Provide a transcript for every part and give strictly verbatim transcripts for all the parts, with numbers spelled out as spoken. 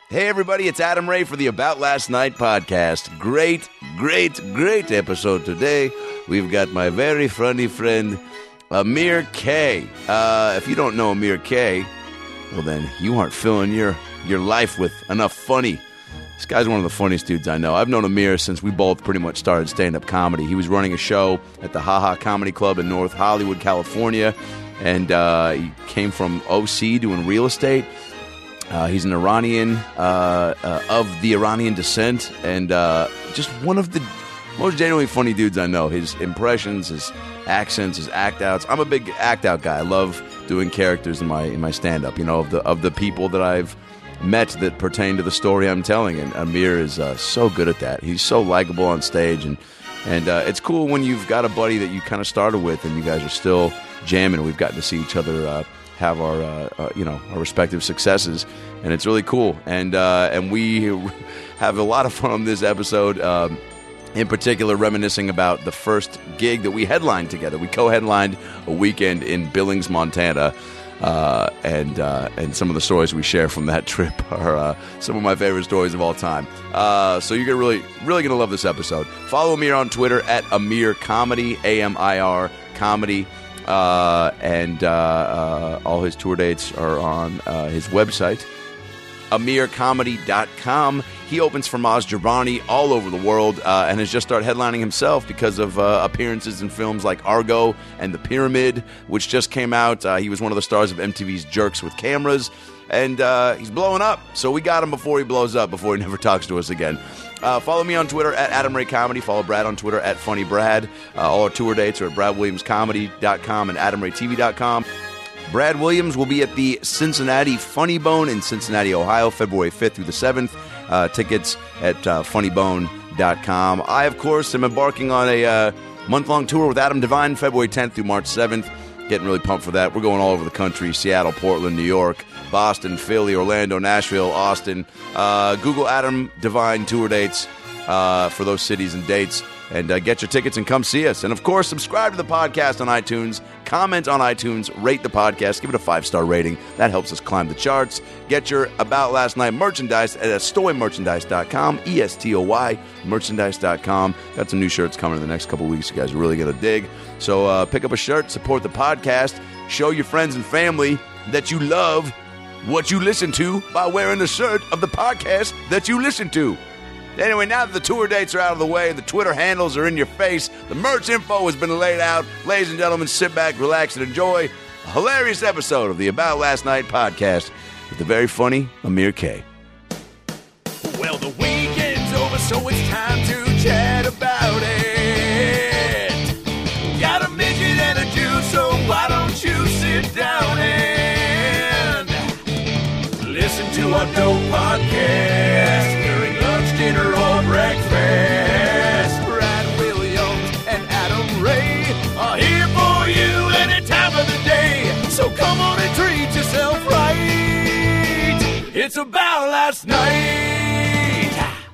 Hey, everybody, it's Adam Ray for the About Last Night podcast. Great, great, great episode today. We've got my very funny friend, Amir K. Uh, if you don't know Amir K, well, then you aren't filling your, your life with enough funny. This guy's one of the funniest dudes I know. I've known Amir since we both pretty much started stand-up comedy. He was running a show at the Ha Ha Comedy Club in North Hollywood, California, and uh, he came from O C doing real estate. Uh, he's an Iranian, uh, uh, of the Iranian descent, and uh, just one of the most genuinely funny dudes I know. His impressions, his accents, his act-outs. I'm a big act-out guy. I love doing characters in my in my stand-up, you know, of the of the people that I've met that pertain to the story I'm telling, and Amir is uh, so good at that. He's so likable on stage, and, and uh, it's cool when you've got a buddy that you kind of started with, and you guys are still jamming. We've gotten to see each other uh, have our, uh, uh, you know, our respective successes, and it's really cool. And uh, and we have a lot of fun on this episode. Um, in particular, reminiscing about the first gig that we headlined together. We co-headlined a weekend in Billings, Montana, uh, and uh, and some of the stories we share from that trip are uh, some of my favorite stories of all time. Uh, so you're gonna really, really gonna love this episode. Follow Amir on Twitter at Amir Comedy, A M I R Comedy. Uh, and uh, uh, all his tour dates are on uh, his website, amir comedy dot com. He opens for Maz Jobrani all over the world uh, and has just started headlining himself because of uh, appearances in films like Argo and The Pyramid, which just came out. Uh, he was one of the stars of M T V's Jerks with Cameras, and uh, he's blowing up. So we got him before he blows up, before he never talks to us again. Uh, follow me on Twitter at Adam Ray Comedy. Follow Brad on Twitter at Funny Brad. Uh, all our tour dates are at brad williams comedy dot com and adam ray t v dot com. Brad Williams will be at the Cincinnati Funny Bone in Cincinnati, Ohio, February fifth through the seventh. Uh, tickets at uh, funny bone dot com. I, of course, am embarking on a uh, month-long tour with Adam Devine, February tenth through March seventh. Getting really pumped for that. We're going all over the country: Seattle, Portland, New York, Boston, Philly, Orlando, Nashville, Austin. Uh, Google Adam Devine tour dates uh, for those cities and dates, and uh, get your tickets and come see us. And, of course, subscribe to the podcast on iTunes, comment on iTunes, rate the podcast, give it a five-star rating. That helps us climb the charts. Get your About Last Night merchandise at estoy merchandise dot com, E S T O Y merchandise dot com. Got some new shirts coming in the next couple weeks you guys are really going to dig. So uh, pick up a shirt, support the podcast, show your friends and family that you love what you listen to by wearing the shirt of the podcast that you listen to. Anyway, now that the tour dates are out of the way, the Twitter handles are in your face, the merch info has been laid out, ladies and gentlemen, sit back, relax, and enjoy a hilarious episode of the About Last Night podcast with the very funny Amir K. Well, the weekend's over, so it's time to chat about it. Got a midget and a Jew, so why don't you sit down and listen to our dope podcast during lunch, dinner, or breakfast. Brad Williams and Adam Ray are here for you any time of the day. So come on and treat yourself right. It's About Last Night.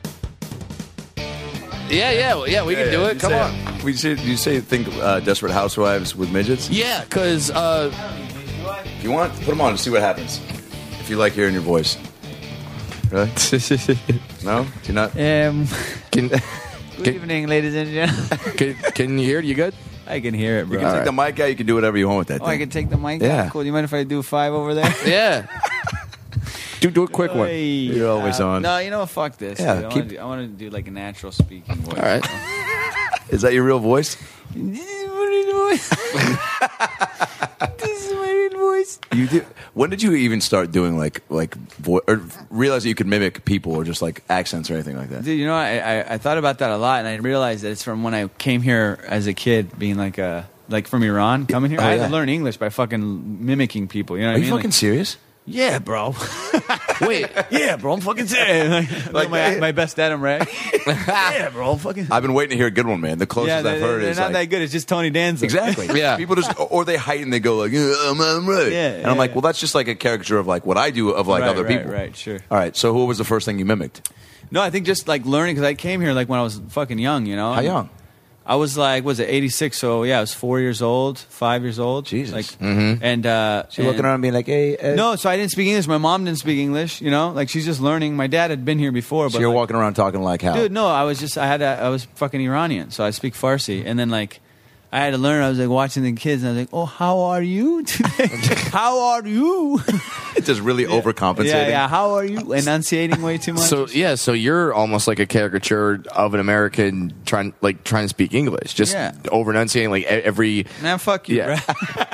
Yeah, yeah, yeah, we can do it. Come on. We say, you say think uh, Desperate Housewives with midgets? Yeah, because uh, If you want, put them on and see what happens. If you like hearing your voice. Really? No? Do you not? Um, can, good can, evening, ladies and gentlemen. can, can you hear it? You good? I can hear it, You bro. can take the mic out. You can do whatever you want with that Oh, thing. I can take the mic Yeah. out? Cool. Do you mind if I do five over there? Yeah. do, do a quick one. Hey, You're always on. No, you know what? Fuck this. Yeah, dude. I keep- wanna do- I want to do like a natural speaking voice. All right. Is that your real voice? This is my real voice. This is my real voice. You do. When did you even start doing like like vo- or realize that you could mimic people or just like accents or anything like that? Dude, you know, I, I I thought about that a lot, and I realized that it's from when I came here as a kid, being like a like from Iran, coming here. Oh, I had yeah. to learn English by fucking mimicking people. You know what Are I you mean? fucking Like, serious? yeah, bro. Wait. Yeah, bro. I'm fucking serious. Like, Like- my, my best Adam Ray. Yeah, bro. I'm fucking. I've been waiting to hear a good one, man. The closest Yeah, I've they, heard they're is not like that good. It's just Tony Danza. exactly. Yeah. People just or they heighten. They go like, yeah, I'm, I'm right. Yeah, and I'm yeah, like, yeah. well, that's just like a caricature of like what I do of like Right, other right, people. right, sure. All right. So who was the first thing you mimicked? No, I think just like learning because I came here like when I was fucking young. You know. How young? I was like, was it eighty-six? So yeah, I was four years old, five years old. Jesus. Like, Mm-hmm. and uh, She looking and- around being like, hey, uh, No, so I didn't speak English. My mom didn't speak English. You know, like she's just learning. My dad had been here before, so but you're like, walking around talking like how? dude, no, I was just I had a, I was fucking Iranian, so I speak Farsi, and then like I had to learn. I was like watching the kids, and I was like, oh, how are you today? How are you? It's just really overcompensating. Yeah, yeah. How are you? Enunciating way too much. So yeah, so you're almost like a caricature of an American trying, like trying to speak English, just Yeah. over enunciating like e- every. man, fuck you, Yeah.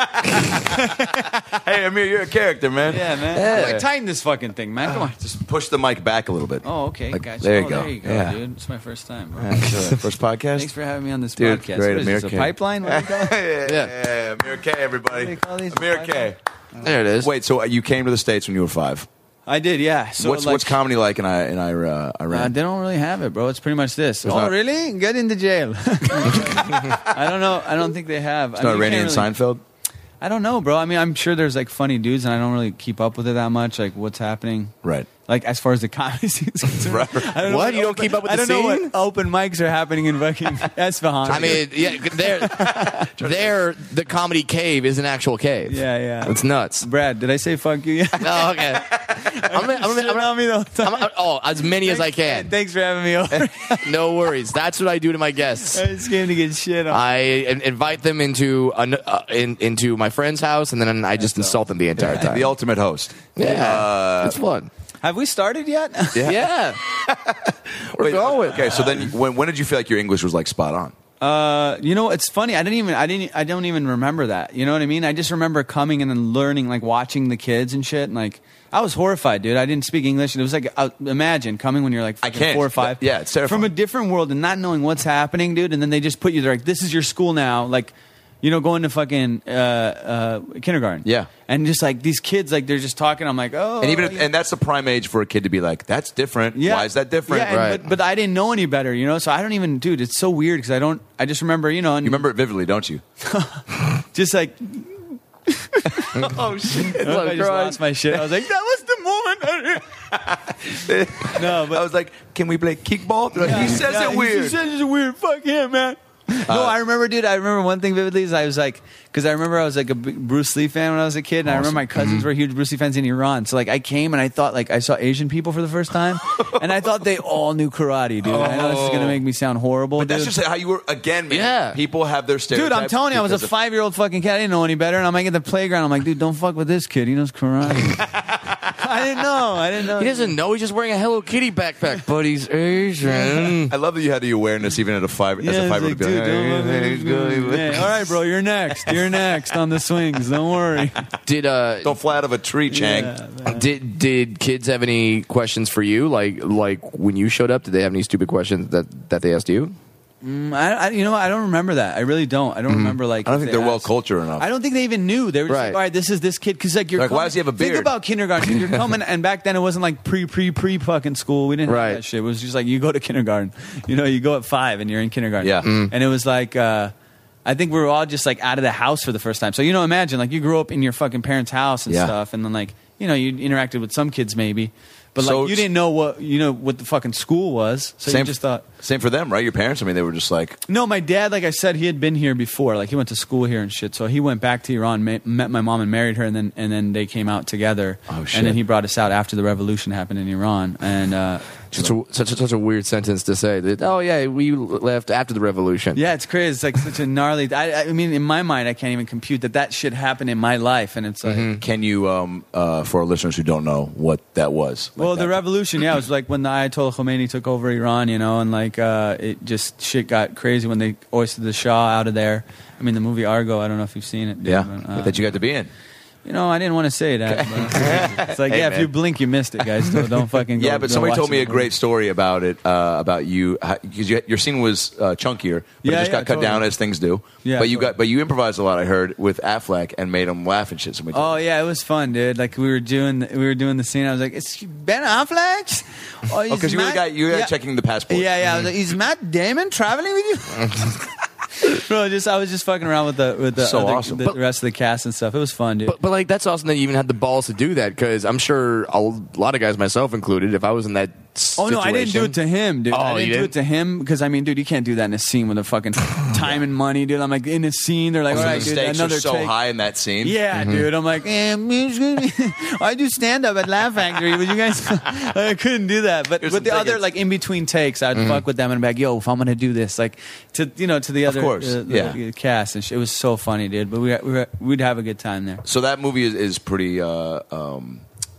bro. Hey, Amir, you're a character, man. Yeah, man. Yeah. Like, tighten this fucking thing, man. Come on. Just push the mic back a little bit. Oh, okay. Like, Gotcha. there you oh, go. There you go, Yeah. dude. It's my first time, bro. Yeah, sure. First podcast. Thanks for having me on this Dude, podcast. great, What is Amir this, a K. pipeline? What do you call it? yeah, yeah, Amir K, everybody. What do they call these? Amir K. There it is. Wait, so uh, you came to the States when you were five? I did, yeah. So what's like, what's comedy like in I in Ira, uh, Uh, Iran? they don't really have it, bro. It's pretty much this. There's oh, not- really? Get into jail. I don't know. I don't think they have. It's not Iranian really, Seinfeld. I don't know, bro. I mean, I'm sure there's like funny dudes, and I don't really keep up with it that much. Like, what's happening? Right. Like, as far as the comedy scene is concerned. Right. I don't know What? You don't open- keep up with I the don't know scene? what open mics are happening in fucking Esfahan. I mean, yeah, they're, they're the comedy cave is an actual cave. yeah, yeah. It's nuts. Brad, did I say fuck you? Yeah. Oh, okay. I'm, gonna- I'm, gonna- I'm, on me the whole time. I'm, oh, as many as I can. Thanks for having me over. No worries. That's what I do to my guests. I just came to get shit on. I in- invite them into an, uh, in, into my friend's house, and then I just insult them the entire time. The ultimate host. Yeah, Uh, it's fun. Have we started yet? Yeah, we're Wait, going. Okay, so then when when did you feel like your English was like spot on? Uh, you know, it's funny. I didn't even, I didn't, I don't even remember that. You know what I mean? I just remember coming in and learning, like watching the kids and shit. And like, I was horrified, dude. I didn't speak English. And it was like, uh, imagine coming when you're like I fucking can't. four or five. Yeah, it's terrifying. From a different world and not knowing what's happening, dude. And then they just put you there, like, this is your school now. Like, you know, going to fucking uh, uh, kindergarten. Yeah. And just like these kids, like they're just talking. I'm like, oh. And even if, yeah. and that's the prime age for a kid to be like, that's different. Yeah. Why is that different? Yeah, and- Right. but, but I didn't know any better, you know. So I don't even, dude. It's so weird because I don't. I just remember, you know, and You remember it vividly, don't you? just like. Oh shit! I just lost my shit. I was like, that was the moment. no, but I was like, can we play kickball? They're like, he says Yeah, it weird. He says it's weird. Fuck him, man. no, I remember, dude. I remember one thing vividly is I was like, because I remember I was like a big Bruce Lee fan when I was a kid, and I remember my cousins were huge Bruce Lee fans in Iran. So like, I came and I thought like I saw Asian people for the first time, and I thought they all knew karate, dude. I know this is gonna make me sound horrible, But that's dude. just how you were again, man. Yeah. People have their stereotypes. Dude, I'm telling you, I was a because of- five year old fucking kid. I didn't know any better. And I'm like at the playground. I'm like, dude, don't fuck with this kid. He knows karate. I didn't know. I didn't know. He doesn't know. He's just wearing a Hello Kitty backpack, but he's Asian. I love that you had the awareness even at a five as Yeah, a it's five year like, old to be like, dude, don't hey, fuck hey, with go, this guy. Yeah, all right, bro, you're next. You're next on the swings. Don't worry. Did uh don't fly out of a tree, Chang. Yeah, man. did did kids have any questions for you? Like like when you showed up, did they have any stupid questions that that they asked you? Mm, I, I, you know, what? I don't remember that. I really don't. I don't remember like. I don't if think they they're well asked. cultured enough. I don't think they even knew. They were just Right. like, all right, this is this kid because like you're Like, why coming- does he have a Think beard? about kindergarten. You're coming, and back then it wasn't like pre pre pre fucking school. We didn't Right. have that shit. It was just like you go to kindergarten. You know, you go at five and you're in kindergarten. Yeah. Mm. and it was like. uh I think we were all just like out of the house for the first time. So you know, imagine like you grew up in your fucking parents' house and Yeah. stuff, and then like you know you interacted with some kids maybe, but So- like you didn't know what you know what the fucking school was. So Same- you just thought. Same for them, right? Your parents. I mean, they were just like, No, my dad, like I said, he had been here before. Like he went to school here and shit. So he went back to Iran, ma- met my mom, and married her, and then and then they came out together. Oh, shit. And then he brought us out after the revolution happened in Iran. And uh, Such a, such a such a weird sentence to say. That, oh yeah, we left after the revolution. yeah, it's crazy. It's like such a gnarly. I, I mean, in my mind, I can't even compute that that shit happened in my life. And it's like, can you, um, uh, for our listeners who don't know what that was? Like well, the that- revolution, yeah, it was like when the Ayatollah Khomeini took over Iran, you know, and like uh, it just shit got crazy when they hoisted the Shah out of there. I mean, the movie Argo. I don't know if you've seen it. Yeah, but, uh, that you got to be in. You know, I didn't want to say that. But it's like, Hey, yeah, man. if you blink, you missed it, guys. So don't fucking go. Yeah, but go somebody watch told me the a movie. great story about it, uh, about you, because you, your scene was uh, chunkier, but Yeah, it just yeah, got cut totally. down as things do. Yeah, but you totally. got, but you improvised a lot. I heard with Affleck and made him laugh and shit. Somebody told Oh me. yeah, it was fun, dude. Like we were doing, the, we were doing the scene. I was like, "It's Ben Affleck." Oh, Oh, because you were the guy, you were yeah. checking the passport. Yeah, yeah. I was like, "Is Matt Damon traveling with you?" Bro, just I was just fucking around with the with the, So other- awesome. the But- rest of the cast and stuff. It was fun, dude. But, but like that's awesome that you even had the balls to do that because I'm sure a lot of guys, myself included, if I was in that Oh no, I didn't do it to him, dude. Oh, I you didn't do didn't? it to him because I mean, dude, you can't do that in a scene with a fucking time and money, dude. I'm like in a scene, they're like, all So right, the dude, stakes another are so take. high in that scene. Yeah, dude. I'm like, eh, I do stand up at Laugh Factory, but you guys, I couldn't do that. But Here's with some the other, tickets. like in between takes, I'd fuck with them and be like, yo, if I'm gonna do this, like to you know to the other course, uh, the, yeah. the cast and shit. It was so funny, dude. But we, we we'd have a good time there. So that movie is, is pretty. Uh, um,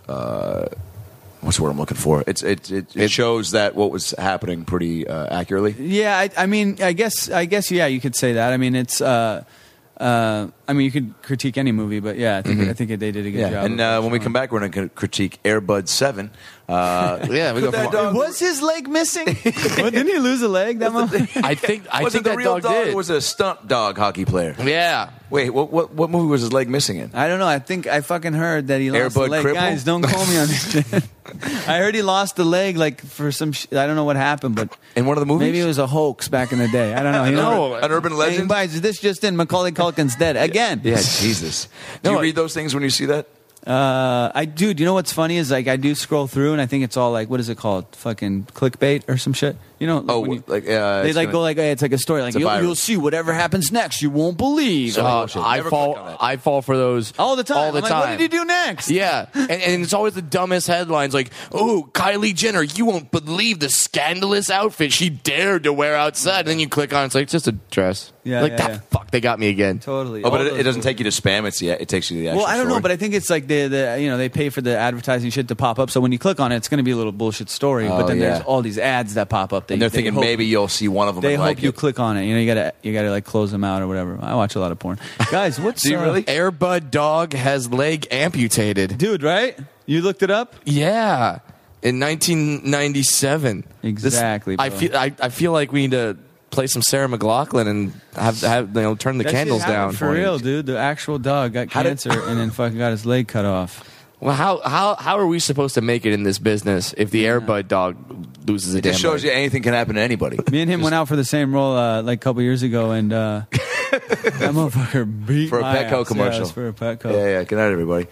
uh, what's the word I'm looking for? It's it it, it shows that what was happening pretty uh, accurately. Yeah, I, I mean, I guess, I guess, yeah, you could say that. I mean, it's, uh, uh, I mean, you could critique any movie, but yeah, I think, I think they did a good Yeah, job. and of uh, when we showing. come back, we're going to critique Air Bud Seven. Uh, Yeah, we go that from. dog- was his leg missing? What, didn't he lose a leg? That moment? I think I was think it the that real dog, dog did. or was it a stunt dog hockey player? Yeah. Wait, what, what what movie was his leg missing in? I don't know. I think I fucking heard that he Air lost a Bud leg. cripple? Guys, don't call me on this shit. I heard he lost the leg, like for some. Sh- I don't know what happened, but In one of the movies? maybe it was a hoax back in the day. I don't know. You know, An urban Hey, legend? guys, this just in. Macaulay Culkin's dead again. Yeah, Jesus. Do No, you I- read those things when you see that? Uh, I do. Do you know what's funny is like I do scroll through and I think it's all like what is it called? Fucking clickbait or some shit. You know? Like Oh, when you- like uh, they it's like gonna- go like hey, it's like a story like It's a you'll, virus. you'll see whatever happens next. You won't believe. So- Uh, bullshit. I Never fall. click on that. I fall for those all the time. All the I'm like, time. what did he do next? Yeah, and, and it's always the dumbest headlines like, "Oh, Kylie Jenner, you won't believe the scandalous outfit she dared to wear outside." And then you click on it, it's like it's just a dress. Yeah, like yeah, that. yeah. Fuck, they got me again. Totally. Oh, but All it, those it doesn't movies. take you to spam. It's the, it takes you to the actual Well, I don't know, story. but I think it's like the, the you know they pay for the advertising shit to pop up. So when you click on it, it's going to be a little bullshit story. Oh, but then yeah. there's all these ads that pop up. That and they're they thinking hope- maybe you'll see one of them. they and hope like you it. click on it. You know, you gotta you gotta like close them out or whatever. I watch a lot of porn, guys. What's Do you uh, really? Air Bud dog has leg amputated. dude? Right? You looked it up? Yeah, in nineteen ninety-seven. Exactly, This, I bro. feel. I, I feel like we need to play some Sarah McLachlan and have, have you know turn the That shit candles happened down for real, dude. The actual dog got How did- cancer and then fucking got his leg cut off. Well, how how how are we supposed to make it in this business if the Air Bud dog loses a It damn just shows leg? you anything can happen to anybody. Me and him went out for the same role uh, like a couple years ago, and uh, that motherfucker beat For a my Petco ass. Yeah, it commercial. was for a Petco. Yeah, yeah. Good night, everybody.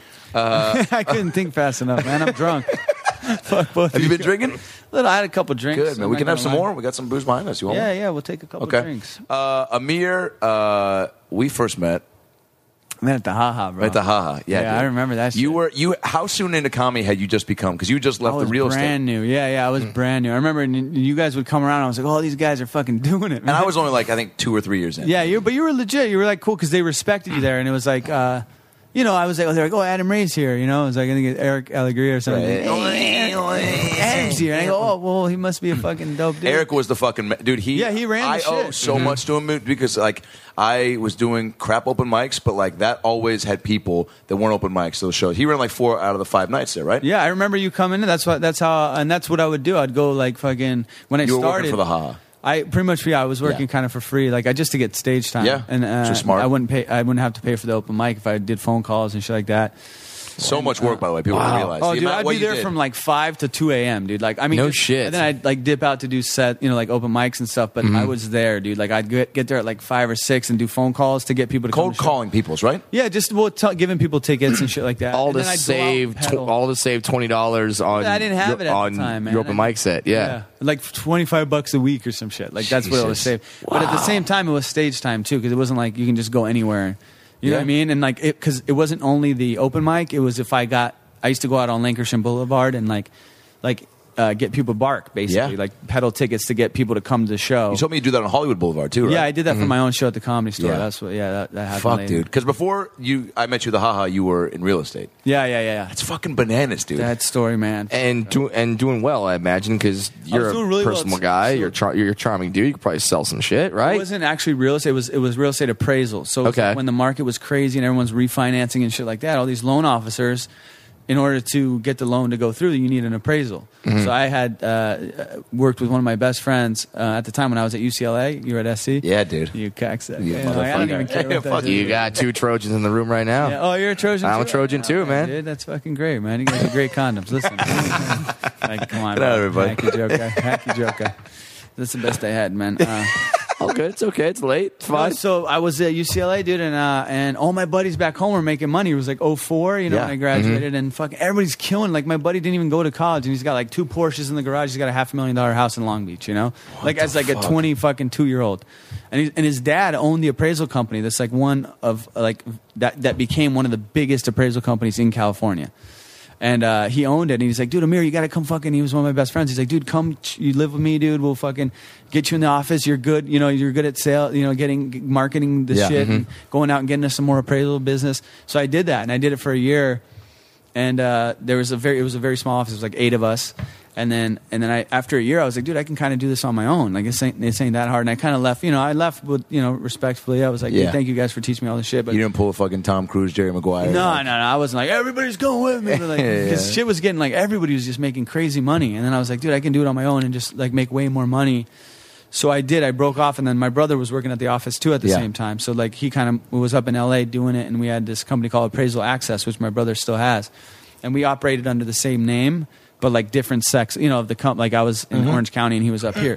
I couldn't think fast enough, man. I'm drunk. Fuck both. Have you of been drinking? Little, I had a couple drinks. Good, man. I'm We not can have gonna some lie. more. We got some booze behind us. You want Yeah, one? yeah. We'll take a couple Okay. drinks. Uh, Amir, uh, we first met Man, at the haha, bro. at the Haha. Yeah, Yeah, dude. I remember that You shit. were you. How soon into comedy had you just become? Because you just I left was the real brand estate, new. Yeah, yeah. I was brand new. I remember n- you guys would come around. I was like, oh, these guys are fucking doing it, man. and I was only like I think two or three years in. Yeah, you but you were legit. You were like cool because they respected you there, and it was like, uh, you know, I was like, oh, they're like, oh, Adam Ray's here. You know, it was like I think it's Eric Allegria or something. Right. Hey, Adam's here. And I go, oh, well, he must be a fucking dope dude. Eric was the fucking ma- dude. He Yeah, he ran the I owe shit. so much to him because like I was doing crap open mics, but like that always had people that weren't open mics. Those shows. He ran like four out of the five nights there, right? Yeah, I remember you coming in. That's what. That's how. And that's what I would do. I'd go like fucking when I You were started working for the Haha. I pretty much yeah. I was working Yeah. kind of for free, like I just to get stage time. Yeah, and uh, which is smart. I wouldn't pay. I wouldn't have to pay for the open mic if I did phone calls and shit like that. So much work, by the way. People don't realize. Oh, The dude, amount- I'd what be you there did. from like five to two a.m., dude. Like, I mean, No just- shit. And then I'd like dip out to do set, you know, like open mics and stuff. But Mm-hmm. I was there, dude. Like, I'd get, get there at like five or six and do phone calls to get people to come cold to show. calling people's, right? Yeah, just well, t- giving people tickets and shit like that. all and to then I'd go out save and tw- pedal. all to save twenty dollars on. I didn't have your, it at on the time, man. your open mic set. Yeah. like twenty-five bucks a week or some shit. Like that's what it was Jesus. saved. But at the same time, it was stage time too, because it wasn't like you can just go anywhere. You know Yeah. what I mean? And like, because it, it wasn't only the open mic. It was if I got, I used to go out on Lancashire Boulevard and like, like uh, get people bark basically, Yeah. like pedal tickets to get people to come to the show. You told me you do that on Hollywood Boulevard too, right? Yeah, I did that for my own show at the Comedy Store. Yeah. That's what. Yeah, that, that happened. Fuck, later. dude. Because before you, I met you at the Haha. You were in real estate. Yeah, yeah, yeah. yeah. It's fucking bananas, dude. That story, man. And do, and doing well, I imagine, because you're a doing really well. personal It's- guy. it's- You're char- you're a charming dude. You could probably sell some shit, It right? wasn't actually real estate. It was it was real estate appraisal. So it was Okay. like when the market was crazy and everyone's refinancing and shit like that, all these loan officers, in order to get the loan to go through, you need an appraisal. Mm-hmm. So I had uh, worked with one of my best friends uh, at the time when I was at U C L A. You were at S C. Yeah, dude. You cocksucker. You Yeah, like, I don't motherfucker. even care what that Fuck is. You got two Trojans in the room right now. Yeah. Oh, you're a Trojan. I'm a too? Trojan too, Oh, man. Dude, that's fucking great, man. You guys are great condoms. Listen, like, come on, Get out, bro. everybody. Hacky joker, hacky joker. That's the best I had, man. Uh, all good. It's okay. It's late. It's fine. So I was at U C L A, dude, and uh, and all my buddies back home were making money. It was like oh four, you know, Yeah. when I graduated, and fucking everybody's killing. Like my buddy didn't even go to college, and he's got like two Porsches in the garage. He's got a half a million dollar house in Long Beach, you know, like as like fuck? a twenty fucking two year old, and he, and his dad owned the appraisal company. That's like one of like that that became one of the biggest appraisal companies in California. And uh, he owned it, and he's like, dude, Amir, you got to come fucking, he was one of my best friends. He's like, dude, come, you live with me, dude. We'll fucking get you in the office. You're good, you know, you're good at sales, you know, getting, marketing the Yeah. shit and going out and getting us some more appraisal business. So I did that, and I did it for a year. And uh, there was a very, it was a very small office. It was like eight of us. And then, and then I, after a year, I was like, dude, I can kind of do this on my own. Like, this ain't, this ain't that hard. And I kind of left, you know, I left with, you know, respectfully. I was like, Yeah. hey, thank you guys for teaching me all this shit. But You didn't pull a fucking Tom Cruise, Jerry Maguire. no, like, no, no. I wasn't like, everybody's going with me. But like, Yeah. because shit was getting like, everybody was just making crazy money. And then I was like, dude, I can do it on my own and just like make way more money. So I did. I broke off, and then my brother was working at the office too at the Yeah. same time. So like he kind of was up in L A doing it, and we had this company called Appraisal Access, which my brother still has. And we operated under the same name, but like different sex, you know, of the comp. Like I was in Orange County and he was up here.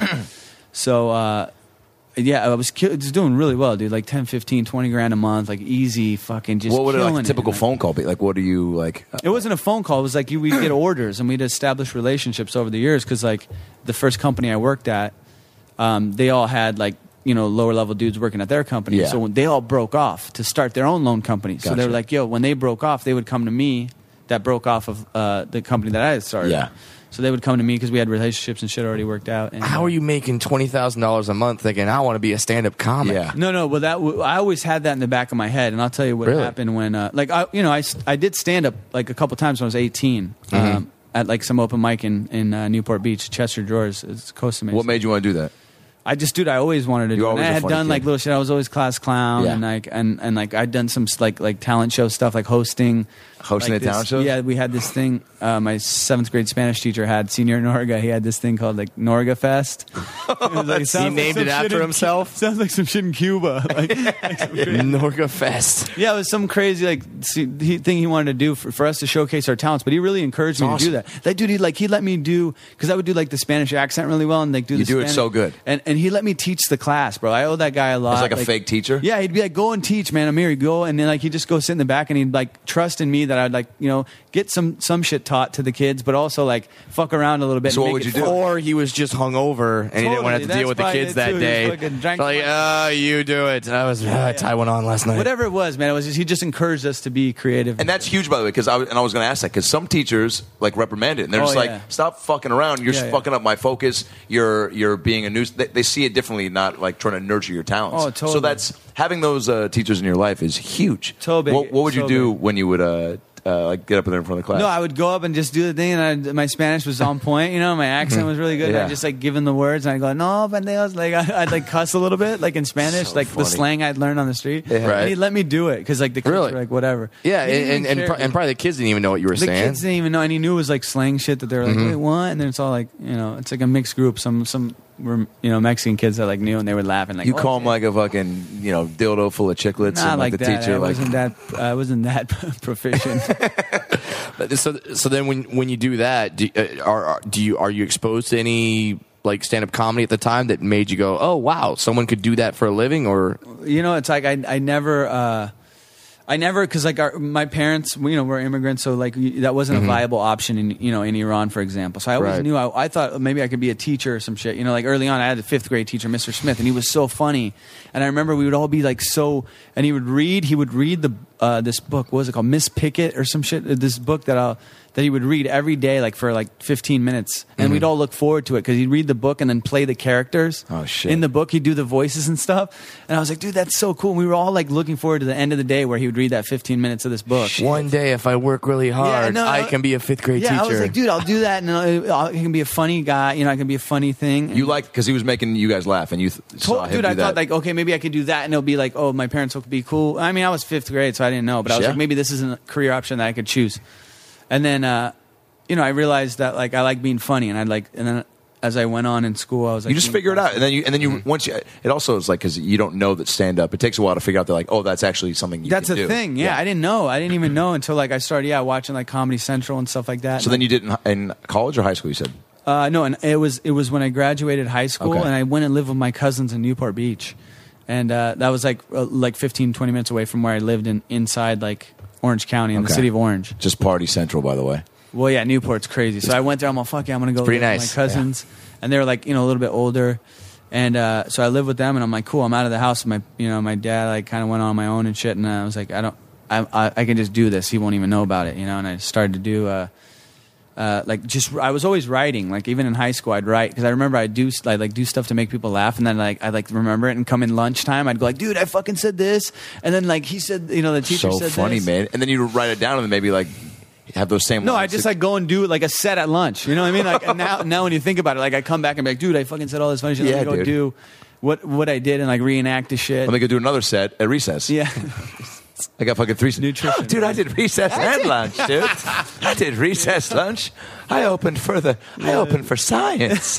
So, uh, yeah, I was ki- just doing really well, dude. Like ten, fifteen, twenty grand a month, like easy fucking just What would killing like, a typical it. phone call be? Like, what do you, like... uh, It wasn't a phone call. It was like you, we'd get orders, and we'd establish relationships over the years. Because like the first company I worked at, um, they all had like, you know, lower level dudes working at their company. Yeah. So when they all broke off to start their own loan company. So they Gotcha. were like, yo, when they broke off, they would come to me. That broke off of uh, the company that I had started. Yeah. So they would come to me because we had relationships and shit already worked out. And, How are you making twenty thousand dollars a month thinking, I want to be a stand up comic? Yeah. No, no. Well, that w- I always had that in the back of my head, and I'll tell you what Really? happened when, uh, like, I, you know, I, s- I did stand up like a couple times when I was eighteen Mm-hmm. um, at like some open mic in in uh, Newport Beach, Chester Drawers, it's Costa Mesa. What made you want to do that? I just, dude, I always wanted to You're do it. always And I a had funny done like kid. little shit. I was always class clown, Yeah. and like and and like I'd done some like like talent show stuff, like hosting. Hosting like the talent this- shows? Yeah, we had this thing. Uh, my seventh grade Spanish teacher had Senior Norga. He had this thing called like Norga Fest. It was like- sounds He like named some it shit after in- himself? Sounds like some shit in Cuba. Like, like some crazy- Norga Fest. yeah, it was some crazy like see, he, thing he wanted to do for, for us to showcase our talents. But he really encouraged me awesome. to do that. That dude, he like he let me do because I would do like the Spanish accent really well and like do You the do it Spanish- so good. And and he let me teach the class, bro. I owe that guy a lot. As like a fake teacher? Yeah, he'd be like, "Go and teach, man, Amir." He'd go and then like he'd just go sit in the back and he'd like trust in me that I'd like you know get some some shit taught to the kids, but also like fuck around a little bit. So and what make would it you do? fun. Or he was just hungover and he didn't want to have to Totally, deal with the that's kids probably that it, too. He day. fucking drank like, my- oh, you do it. I was, uh, I went on last night. Whatever it was, man, it was just he just encouraged us to be creative. And that's huge, by the way, because I was, and I was going to ask that because some teachers like reprimand it, and they're Oh, just like, yeah. "Stop fucking around! You're Yeah, just yeah. fucking up my focus. You're you're being a news." They, they see it differently, not like trying to nurture your talents. Oh, totally. So that's having those uh, teachers in your life is huge. So big. What, what would you So do big. when you would uh, uh, like get up there in front of the class? No, I would go up and just do the thing, and I, my Spanish was on point. You know, my accent was really good. And Yeah. I just like give him the words, and I go, "No, pendejos." Like I, I'd like cuss a little bit, like in Spanish, So like funny. the slang I'd learned on the street. Right. And he'd let me do it because like the kids Really? were like whatever. yeah, He didn't and, even and, care. and, pro- and probably the kids didn't even know what you were the saying. kids didn't even know, and he knew it was like slang shit that they were like, Mm-hmm. "Wait, what?" And then it's all like, you know, it's like a mixed group. Some some were you know Mexican kids that like knew, and they were laughing like, you "Oh, call him shit." like a fucking you know dildo full of chiclets, Not and like, like the that. teacher I like wasn't that. I wasn't that proficient. But So, so then when when you do that, do, uh, are, are do you are you exposed to any like stand up comedy at the time that made you go, oh wow, someone could do that for a living? Or You know, it's like I I never uh, I never because like our, my parents you know were immigrants, so like y- that wasn't a viable option in you know in Iran, for example. So I always Right. knew I, I thought maybe I could be a teacher or some shit. You know, like early on, I had a fifth grade teacher, Mister Smith, and he was so funny. And I remember we would all be like so, and he would read he would read the uh, this book. What was it called? Miss Pickett or some shit. uh, This book that I'll. That he would read every day, like for like fifteen minutes, and we'd all look forward to it because he'd read the book and then play the characters. Oh, shit. In the book, he'd do the voices and stuff, and I was like, dude, that's so cool. And we were all like looking forward to the end of the day where he would read that fifteen minutes of this book. one day, if I work really hard, no, I uh, can be a fifth grade Yeah, teacher. I was like, dude, I'll do that, and I'll, I'll, I can be a funny guy. You know, I can be a funny thing. you liked because he was making you guys laugh, and you th- saw him dude, do I that. thought like, okay, maybe I could do that, and it'll be like, oh, my parents will be cool. I mean, I was fifth grade, so I didn't know, but I was Yeah. like, maybe this isn't a career option that I could choose. And then, uh, you know, I realized that like I like being funny, and I like, and then as I went on in school, I was like, you just figure it out, and then you and then you Mm-hmm. once you it also is like because you don't know that stand up. It takes a while to figure out that like oh that's actually something you That's can a do. thing. Yeah, I didn't know. I didn't even know until like I started, yeah, watching like Comedy Central and stuff like that. So then you did in, in college or high school? You said Uh, no, and it was it was when I graduated high school, Okay. and I went and lived with my cousins in Newport Beach, and uh, that was like uh, like fifteen, twenty minutes away from where I lived in inside like Orange County in the Okay. city of Orange. Just party central, by the way. Well, yeah, Newport's crazy. So I went there. I'm like, fuck yeah, I'm gonna go pretty live nice. with my cousins, and they were like, you know, a little bit older, and uh, so I lived with them, and I'm like, cool. I'm out of the house. My, you know, my dad like kind of went on my own and shit, and I was like, I don't, I, I, I can just do this. He won't even know about it, you know. And I started to do, uh, uh, like, just I was always writing. Like even in high school, I'd write because I remember I'd do like, like do stuff to make people laugh, and then like I like remember it and come in lunchtime, I'd go like, dude, I fucking said this, and then like he said, you know, the teacher So said funny, this. man. And then you write it down and then maybe like have those same No, I lines. just like go and do like a set at lunch. You know what I mean? Like and now, now when you think about it, like I come back and be like, dude, I fucking said all this funny shit. Yeah, Let me go dude. do what what I did and like reenact the shit. Let me go do another set at recess. Yeah, I got fucking three. Nutrition. Dude, I did recess and lunch, dude. I did recess lunch. I opened for the. I opened for science.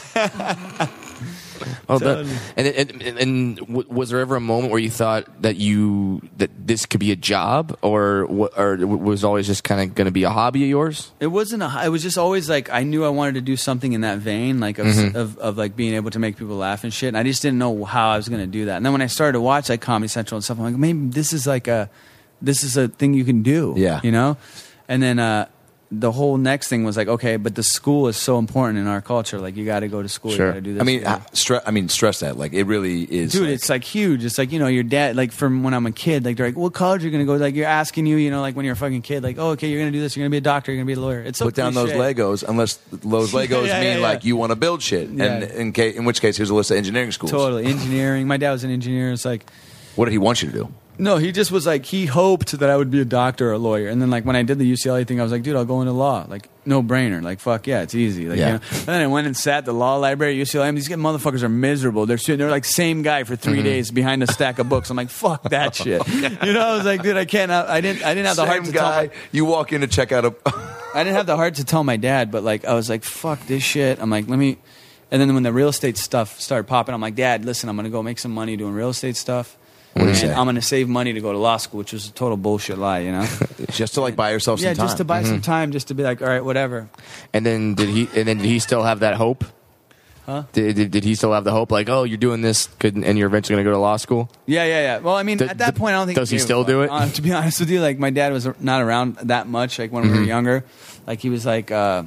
Oh, that, and, and, and, and w- was there ever a moment where you thought that you that this could be a job, or wa- or was it always just kind of going to be a hobby of yours? it wasn't a. It was just always like I knew I wanted to do something in that vein, like of, Mm-hmm. of of like being able to make people laugh and shit. And I just didn't know how I was going to do that. And then when I started to watch like Comedy Central and stuff, I'm like, maybe this is like a this is a thing you can do. Yeah. you know. And then uh, the whole next thing was like, okay, but the school is so important in our culture. Like you got to go to school. Sure. You got to do this. I mean, you gotta- uh, stre- I mean, stress that. Like, it really is. Dude, like, it's like huge. It's like, you know, your dad, like from when I'm a kid, like they're like, what college are you going to go? Like you're asking you, you know, like when you're a fucking kid, like, oh, okay, you're going to do this. You're going to be a doctor. You're going to be a lawyer. It's so put down those cliche. Legos, unless those Legos Yeah, mean yeah, yeah. like you want to build shit. Yeah. And in, ca- in which case, here's a list of engineering schools. Totally. Engineering. My dad was an engineer. It's like, What did he want you to do? no, he just was like, he hoped that I would be a doctor or a lawyer. And then like when I did the U C L A thing, I was like, dude, I'll go into law. Like, no brainer. Like, fuck yeah, it's easy. Like, Yeah. you know? And then I went and sat at the law library at U C L A. And these motherfuckers are miserable. They're sitting, they're like same guy for 3 days behind a stack of books. I'm like, fuck that shit. You know, I was like, dude, I can't. I didn't. I didn't have the heart Same to tell guy. my, You walk in to check out a. I didn't have the heart to tell my dad, but like I was like, fuck this shit. I'm like, let me. And then when the real estate stuff started popping, I'm like, Dad, listen, I'm gonna go make some money doing real estate stuff. What do you and say? I'm gonna save money to go to law school, which was a total bullshit lie, you know. just to like buy yourself some Yeah, time. just to buy some time, just to be like, all right, whatever. And then did he? And then did he still have that hope? Huh? Did, did, did he still have the hope? Like, oh, you're doing this, could, and you're eventually going to go to law school? Yeah, yeah, yeah. Well, I mean, D- at that d- point, I don't think does he gave a still fuck. do it? Uh, to be honest with you, like my dad was not around that much. Like when we were Mm-hmm. younger, like he was like, uh,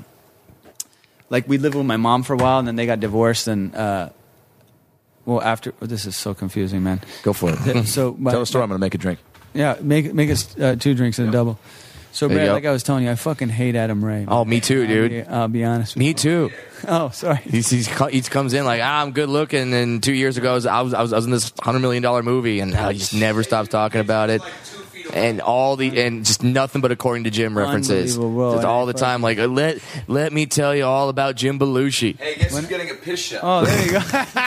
like we lived with my mom for a while, and then they got divorced, and uh, well, after oh, this is so confusing, man. Go for it. So my- Tell a story. I'm going to make a drink. Yeah, make make us uh, two drinks and a double. So, There you Brad, go. like I was telling you, I fucking hate Adam Ray. Oh, me too, I'll dude. be, I'll be honest with Me you. too. Oh, sorry. He's, he's, co- he comes in like, ah, I'm good looking. And two years ago, I was, I was, I was in this hundred million dollar movie, and uh, he just never stops talking about it. And all the and just nothing but according to Jim references. Unbelievable. Just And all I the time, like let let me tell you all about Jim Belushi. Hey, guess who's getting a piss shot? Oh, there you go.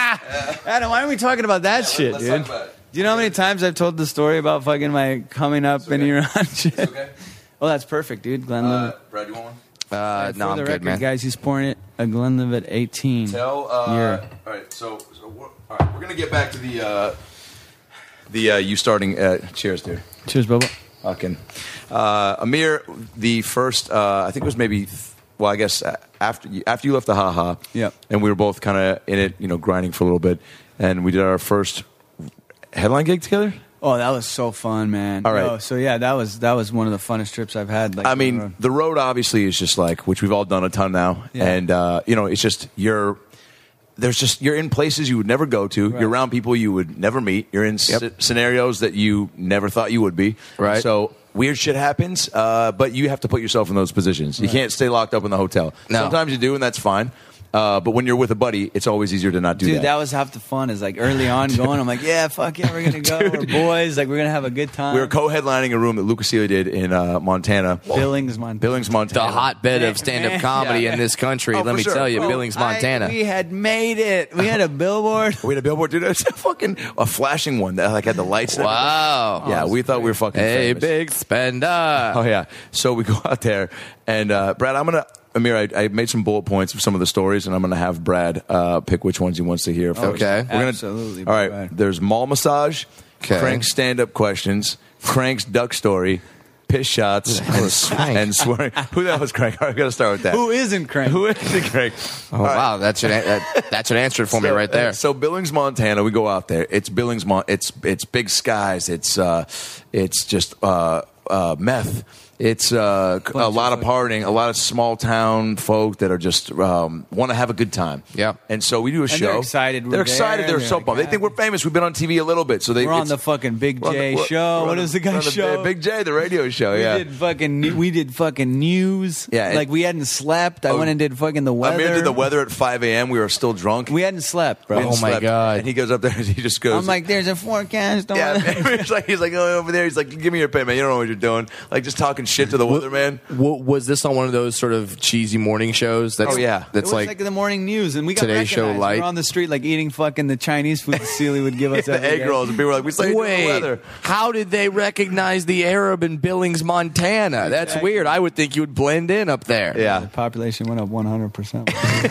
Adam, why aren't we talking about that shit, let's dude? talk about it. Do you know how many times I've told the story about fucking my coming up in Iran shit? Okay. Oh, that's perfect, dude. Glenlivet. Brad, you want one? Uh, For no, I'm the good, record, man. guys, he's pouring it a Glenlivet eighteen. Tell. Uh, Year. All right. So, so we're, all right, we're going to get back to the uh, the uh, you starting. Uh, cheers, dude. Cheers, Bubba. Fucking uh, Amir, the first, uh, I think it was maybe, well, I guess uh, after you, after you left the Ha Ha, Yep. and we were both kind of in it, you know, grinding for a little bit, and we did our first headline gig together. Oh, that was so fun, man. All right. No, so yeah, that was that was one of the funnest trips I've had. Like, I on the mean, road. the road obviously is just like, which we've all done a ton now, Yeah. and uh, you know, it's just you're. There's just you're in places you would never go to. Right. You're around people you would never meet. You're in Yep. sc- scenarios that you never thought you would be. Right. So weird shit happens, uh, but you have to put yourself in those positions. You can't stay locked up in the hotel. No. Sometimes you do, and that's fine. Uh, but when you're with a buddy, it's always easier to not do Dude, that. that was half the fun. Is like early on going, I'm like, yeah, fuck yeah, we're gonna go. We're boys. Like we're gonna have a good time. we were co-headlining a room that Lucas Celia did in uh, Montana. Billings, Montana. Billings, The Montana. hotbed Man, of stand-up man. comedy Yeah. in this country. Oh, Let for me sure. tell you, Oh, Billings, I- Montana. we had made it. We had a billboard. We had a billboard, dude. It was a fucking a flashing one that like had the lights. and everything. Wow. Yeah, we thought we were fucking Hey, famous. big spender. Oh yeah. So we go out there, and uh, Brad, I'm gonna Amir. I, I made some bullet points of some of the stories, and I'm gonna have Brad uh, pick which ones he wants to hear first. Okay. We're gonna, Absolutely, All right. Brad. There's mall massage, Okay. Crank's stand up questions, Crank's duck story, piss shots and, s- and swearing. Who the hell was Craig? I got to start with that. Who isn't Craig? Who isn't Craig? Oh, wow, that should that, that should answer it for me So, right there. uh, So Billings, Montana, we go out there. It's Billings, Mon- It's it's big skies. It's uh, it's just uh, uh, meth. It's uh, a lot of partying, a lot of small town folk that are just um, want to have a good time. Yeah. And so we do a show. they're excited we're They're excited. there. They're, They're so like, pumped. They "Ah." think we're famous. We've been on T V a little bit. So they We're on it's- the fucking Big we're on the- J we're- show. we're What on is the we're on guy's show? Big J, the radio show. We Yeah. did fucking. We did fucking news. Yeah, and- like we hadn't slept. I Oh, went and did fucking the weather. Amir did the weather at five a.m. We were still drunk. We hadn't slept, bro. We hadn't Oh, my slept. God. And he goes up there and he just goes. I'm like, there's a forecast. on yeah, it." Amir's like, he's like oh, over there. He's like, give me your pen, man. You don't know what you're doing. Like just talking shit to the weatherman. W- was this on one of those sort of cheesy morning shows? That's, Oh, yeah. That's it was like, like, the morning news, and we got Today Show recognized. light. We were on the street, like eating fucking the Chinese food Celie would give us. The every egg day. rolls, and people were like, "We saw you doing the wait, weather." how did they recognize the Arab in Billings, Montana? That's Exactly. weird. I would think you would blend in up there. The Yeah. population went up one hundred percent.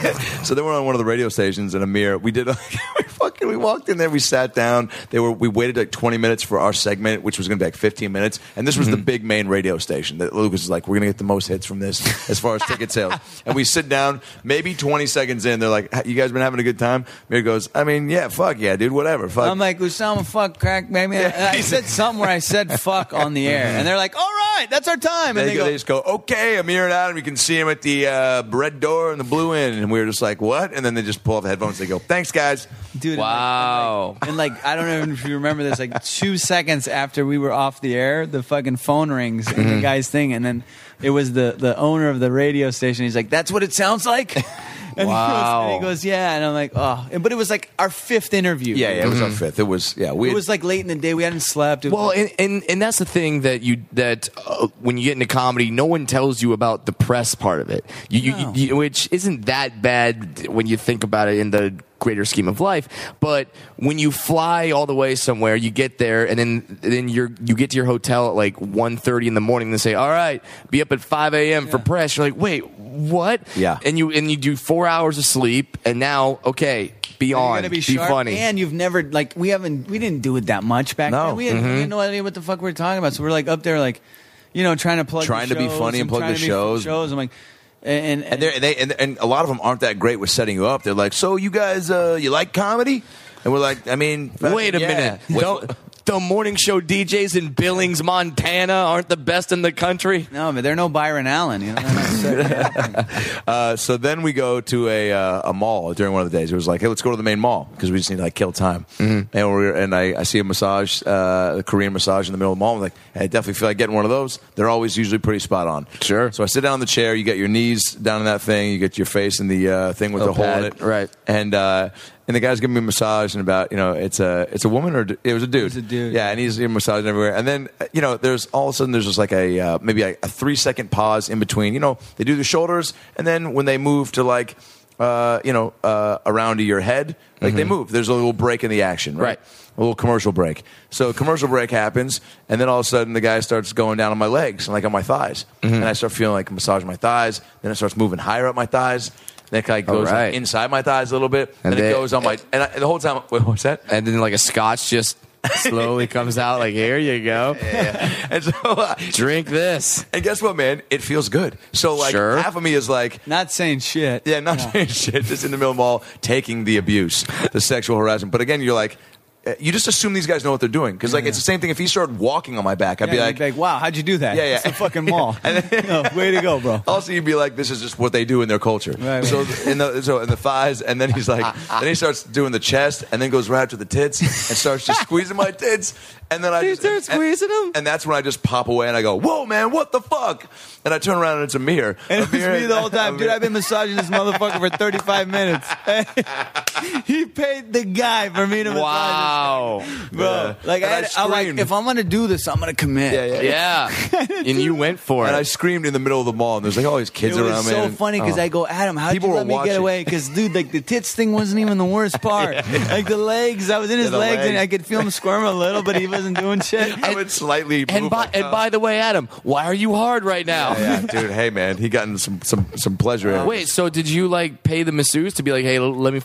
So then we're on one of the radio stations, and Amir, we did. we fucking, we walked in there, we sat down. They were, we waited like twenty minutes for our segment, which was going to be like fifteen minutes, and this was the big main radio station that Lucas was like, "We're going to get the most hits from this as far as ticket sales." And we sit down, maybe twenty seconds in, they're like, "You guys been having a good time?" Amir goes, "I mean, yeah, fuck yeah, dude, whatever." Fuck. I'm like, Usama, fuck, crack, baby. And I said something where I said fuck on the air, and they're like, all right, that's our time. And They, they go, go, they just go, okay, Amir and Adam, you can see him at the uh, red door and the blue inn. And we were just like, what? And then they just pull off the headphones. They go, thanks, guys. dude, and Wow. like, and like, I don't know if you remember this, like two seconds after we were off the air, the fucking phone rings and the guy's thing, and then it was the the owner of the radio station. He's like, that's what it sounds like. And, Wow. he goes, and he goes, yeah, and I'm like, oh, but it was like our fifth interview. Yeah, yeah, it was our fifth. It was, yeah. We It had- was like late in the day. We hadn't slept. It was Well, like- and, and and that's the thing that you that uh, when you get into comedy, no one tells you about the press part of it, you, you, No. you, which isn't that bad when you think about it in the greater scheme of life. But when you fly all the way somewhere, you get there, and then then you're you get to your hotel at like one thirty in the morning, and they say, "All right, be up at five a.m. for press." You're like, "Wait, what?" Yeah. and you and you do four hours of sleep, and now okay, be You're on, gonna be, be sharp, funny. and you've never like we haven't we didn't do it that much back No. then. We had, we had no idea what the fuck we were talking about. So we're like up there, like you know, trying to plug, Trying the to be shows funny and plug trying the to be shows. shows. I'm like, and and, and, they're, they, and, and a lot of them aren't that great with setting you up. They're like, so you guys, uh, you like comedy? And we're like, I mean, Wait a yeah. minute. Wait, Don't, the morning show D Js in Billings, Montana aren't the best in the country. no, but they're no Byron Allen. You know, they're not setting up. Uh, so then we go to a uh, a mall during one of the days. It was like, hey, let's go to the main mall because we just need to like kill time. Mm-hmm. And we're and I, I see a massage, uh, a Korean massage in the middle of the mall. I'm like, hey, I definitely feel like getting one of those. They're always usually pretty spot on. Sure. So I sit down in the chair. You get your knees down in that thing. You get your face in the uh, thing with Little the hole in pad, it. right. And uh, and the guy's giving me a massage and about you know it's a it's a woman or it was a dude. It was a dude. Yeah, and he's giving massaging everywhere. And then uh, you know there's all of a sudden there's just like a uh, maybe a, a three second pause in between. You know they do the shoulders and then when they move to like uh, you know uh, around to your head like they move. There's a little break in the action. Right. Right. A little commercial break. So a commercial break happens, and then all of a sudden the guy starts going down on my legs and like on my thighs, and I start feeling like massaging my thighs. Then it starts moving higher up my thighs. Then it kind of goes right. like, inside my thighs a little bit, And and then they- it goes on my. And I, the whole time, wait, what's that? And then like a scotch just slowly comes out like, here you go. And so, uh, Drink this. and guess what, man? It feels good. So like Sure. half of me is like. Not saying shit. Yeah, not saying shit. Just in the middle of the mall, taking the abuse, the sexual harassment. But again, you're like, uh, you just assume these guys know what they're doing because, like, it's the same thing. If he started walking on my back, I'd Yeah, be you'd like, be like, wow, how'd you do that? Yeah, yeah. It's the fucking mall. No, way to go, bro. Also, you'd be like, "This is just what they do in their culture." Right, so, in the so in the thighs, and then he's like, then he starts doing the chest, and then goes right to the tits, and starts just squeezing my tits, and then I He just starts and- squeezing them? and that's when I just pop away and I go, "Whoa, man, what the fuck?" And I turn around and it's Amir. And it was Amir- me the whole time. Dude, Amir- I've been massaging this motherfucker for thirty-five minutes. He paid the guy for me to massage Wow. him. Bro, Yeah. like, I And I had, I'm like, screamed. if I'm going to do this, I'm going to commit. Yeah, yeah. Yeah. And you went for And I it. screamed in the middle of the mall, and there's like all these kids It was around me. so and- funny because oh. I go, Adam, how'd People you were let me watching. get away? Because, dude, like, the tits thing wasn't even the worst part. Like, the legs, I was in his the legs, and legs. I could feel him squirm a little, but he wasn't doing shit. I would slightly And move by, my and tongue. by the way, Adam, why are you hard right now? yeah, dude, hey man, he gotten some some some pleasure. in it. Wait, so did you like pay the masseuse to be like, hey, l- let me fuck with my No,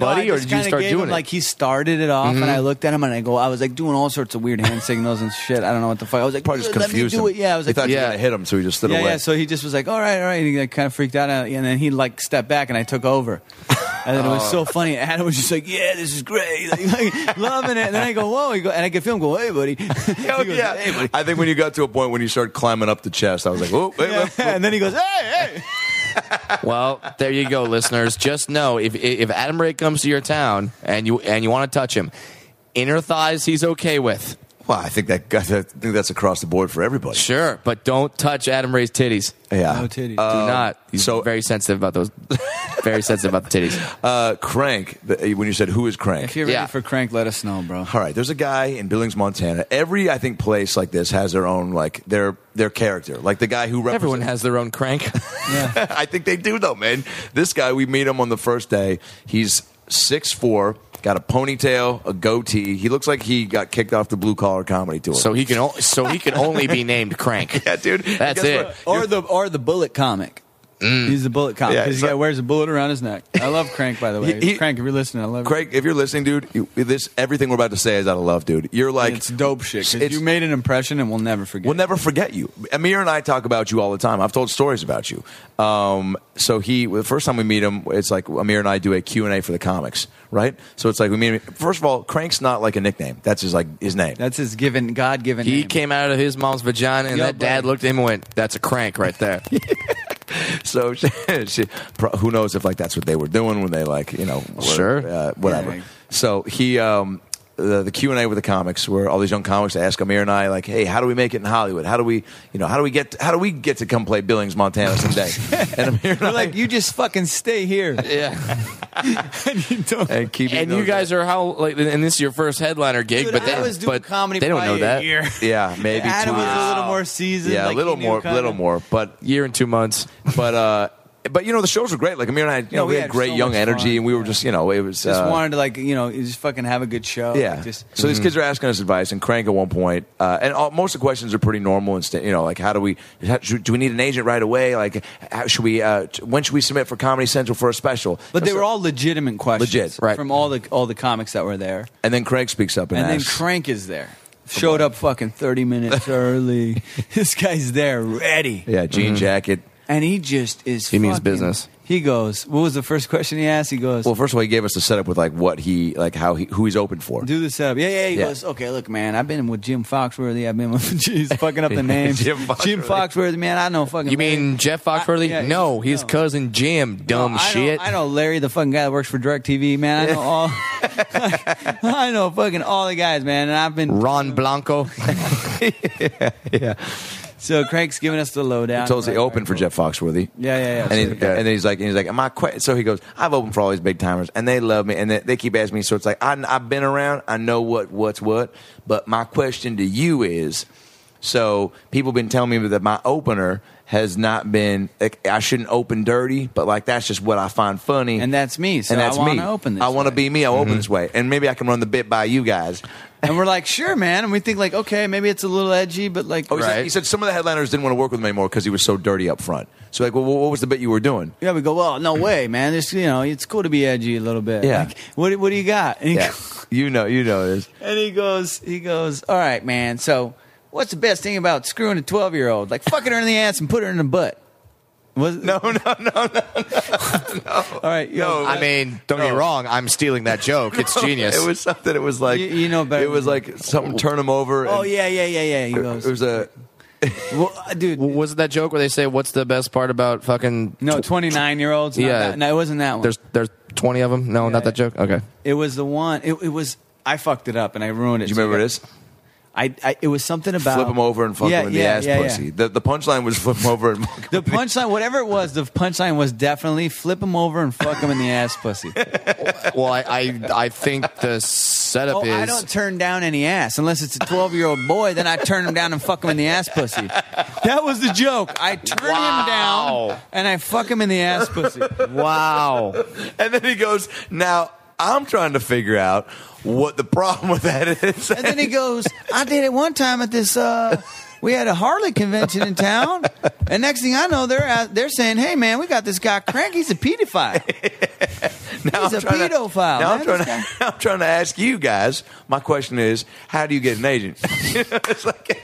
buddy, No, I or just did you kinda start gave doing him, it? Like he started it off, and I looked at him and I go, I was like doing all sorts of weird hand signals and shit. I don't know what the fuck. I was like, Probably just let me confused do him. it. Yeah, I was he like, thought you were yeah. going to hit him, so he just stood yeah, away. yeah. So he just was like, all right, all right. And he like, kind of freaked out, and then he like stepped back, and I took over. And then it was so funny. Adam was just like, yeah, this is great, like, like, loving it. And then I go, whoa, he go, and I could feel him go, hey, buddy. Oh, He goes, yeah. "Hey, buddy." I think when you got to a point when you started climbing up the chest, I was like, oh, wait, Yeah. wait, wait. And then he goes, hey, hey. Well, there you go, listeners. Just know if if Adam Ray comes to your town and you and you want to touch him, inner thighs he's okay with. Well, I think that I think that's across the board for everybody. Sure, but don't touch Adam Ray's titties. Yeah. No titties. Do not. He's so- very sensitive about those. Very sensitive about the titties. Uh, Crank, the, when you said who is Crank? If you're ready Yeah. for Crank, let us know, bro. All right, there's a guy in Billings, Montana. Every, I think, place like this has their own, like, their their character. Like the guy who represents... Everyone has their own crank. Yeah. I think they do, though, man. This guy, we meet him on the first day. He's six foot four, got a ponytail, a goatee. He looks like he got kicked off the Blue Collar Comedy Tour. So he can o- so he can only be named Crank. yeah, dude. That's Guess it. what? Or the or the bullet comic. He's the bullet comic Yeah, because so- he wears a bullet around his neck. I love Crank, by the way. He- he- Crank, if you're listening, I love you. Craig, if you're listening, dude, you, this everything we're about to say is out of love, dude. You're like... It's dope shit. 'Cause it's- you made an impression, and we'll never forget. We'll never forget you. Amir and I talk about you all the time. I've told stories about you. Um, so he, the first time we meet him, it's like Amir and I do a Q and A for the comics, right? So it's like we meet him. First of all, Crank's not like a nickname. That's his like his name. That's his given, God given. He name. came out of his mom's vagina, and Yo, that dad buddy. looked at him and went, "That's a crank right there." So she, she, pro- who knows if like that's what they were doing when they like you know were, Sure. uh, whatever. Yeah. So he. Um, the, the Q and A with the comics, where all these young comics ask Amir and I, like, "Hey, how do we make it in Hollywood? How do we, you know, how do we get, how do we get to come play Billings, Montana someday?" And Amir and We're I, like, you just fucking stay here. Yeah. and you don't. and keep And you guys are how like, and this is your first headliner gig, Dude, but I they, was doing but comedy they don't probably know that. a year. yeah, maybe Adam two was years. a little more seasoned. Yeah, like, a little he knew more, kinda- little more, but Year and two months. but uh, but you know the shows were great. Like Amir and I, you know, we we had had great so young much energy, fun. and we were just, you know, it was Just uh, wanted to like you know just fucking have a good show. yeah. Like, just So these kids are asking us advice, and Crank at one point, uh, and all, most of the questions are pretty normal and sta- you know, like how do we, how, should, do we need an agent right away? Like how should we, uh, t- when should we submit for Comedy Central for a special? But they So- were all legitimate questions, Legit, right. From all the all the comics that were there, And then Craig speaks up and, and then asks, Crank is there. Showed up fucking thirty minutes early. This guy's there, ready, yeah, jean jacket. and he just is. He means fucking- business. He goes. What was the first question he asked? He goes. Well, first of all, he gave us the setup with like what he, like how he, who he's open for. Do the setup. Yeah, yeah. He Yeah. goes, okay, look, man, I've been with Jim Foxworthy. I've been with, jeez, fucking up the Yeah, names. Jim Jim Foxworthy. Foxworthy, man, I know fucking You Larry. mean Jeff Foxworthy? I- yeah, no, his no. cousin Jim. Dumb No, I know- shit. I know Larry, the fucking guy that works for DirecTV, man. I know all. I know fucking all the guys, man. And I've been. Ron Blanco. yeah. So Craig's giving us the lowdown. He told us he Right, opened right, for cool. Jeff Foxworthy. Yeah, yeah, yeah. And, So he, the guy- and then he's like, and he's like, am I que-? So he goes, I've opened for all these big timers, and they love me, and they, they keep asking me. So it's like, I, I've been around, I know what what's what, but my question to you is, so people been telling me that my opener has not been, like, I shouldn't open dirty, but like that's just what I find funny, And that's me. So and that's I want me. to open this. I want to way. be me. I'll open this way, and maybe I can run the bit by you guys. And we're like, sure, man. And we think like, okay, maybe it's a little edgy, but like, Oh, he, said, Right. he said some of the headliners didn't want to work with him anymore because he was so dirty up front. So like, well, what was the bit you were doing? yeah, we go, well, no way, man. It's you know, it's cool to be edgy a little bit. Yeah. Like, what what do you got? And he, Yeah, you know, you know this. and he goes, he goes, all right, man. So, what's the best thing about screwing a twelve year old? Like, fucking her in the ass and put her in the butt. Was No, no, no, no, no. all right, yo, No, I mean, don't get me No. wrong. I'm stealing that joke. It's genius. It was something. It was like You- you know better It was than like something. Turn him over. oh and yeah, yeah, yeah, yeah. He It, goes, it was a. well, uh, dude. W- was it that joke where they say, "What's the best part about fucking"? No, twenty nine year olds. Yeah. no, it wasn't that one. There's there's twenty of them. No, not that joke. Okay. It was the one. It, it was. I fucked it up and I ruined it. Do you So remember got- this? I, I. It was something about Flip him over and fuck Yeah, him in the yeah, ass yeah, pussy. yeah. The the punchline was flip him over and. fuck him The in the- punchline, whatever it was, the punchline was definitely flip him over and fuck him in the ass pussy. Well, I I, I think the setup Oh, is. I don't turn down any ass unless it's a twelve year old boy. Then I turn him down and fuck him in the ass pussy. That was the joke. I turn Wow. him down and I fuck him in the ass pussy. Wow. And then he goes, now I'm trying to figure out what the problem with that is. And then he goes, I did it one time at this. Uh, we had a Harley convention in town, and next thing I know, they're out, they're saying, "Hey, man, we got this guy Crank. He's a pedophile." now He's I'm a trying pedophile, To, now, I'm man, trying this to, guy. now I'm trying to ask you guys. My question is, how do you get an agent? It's like,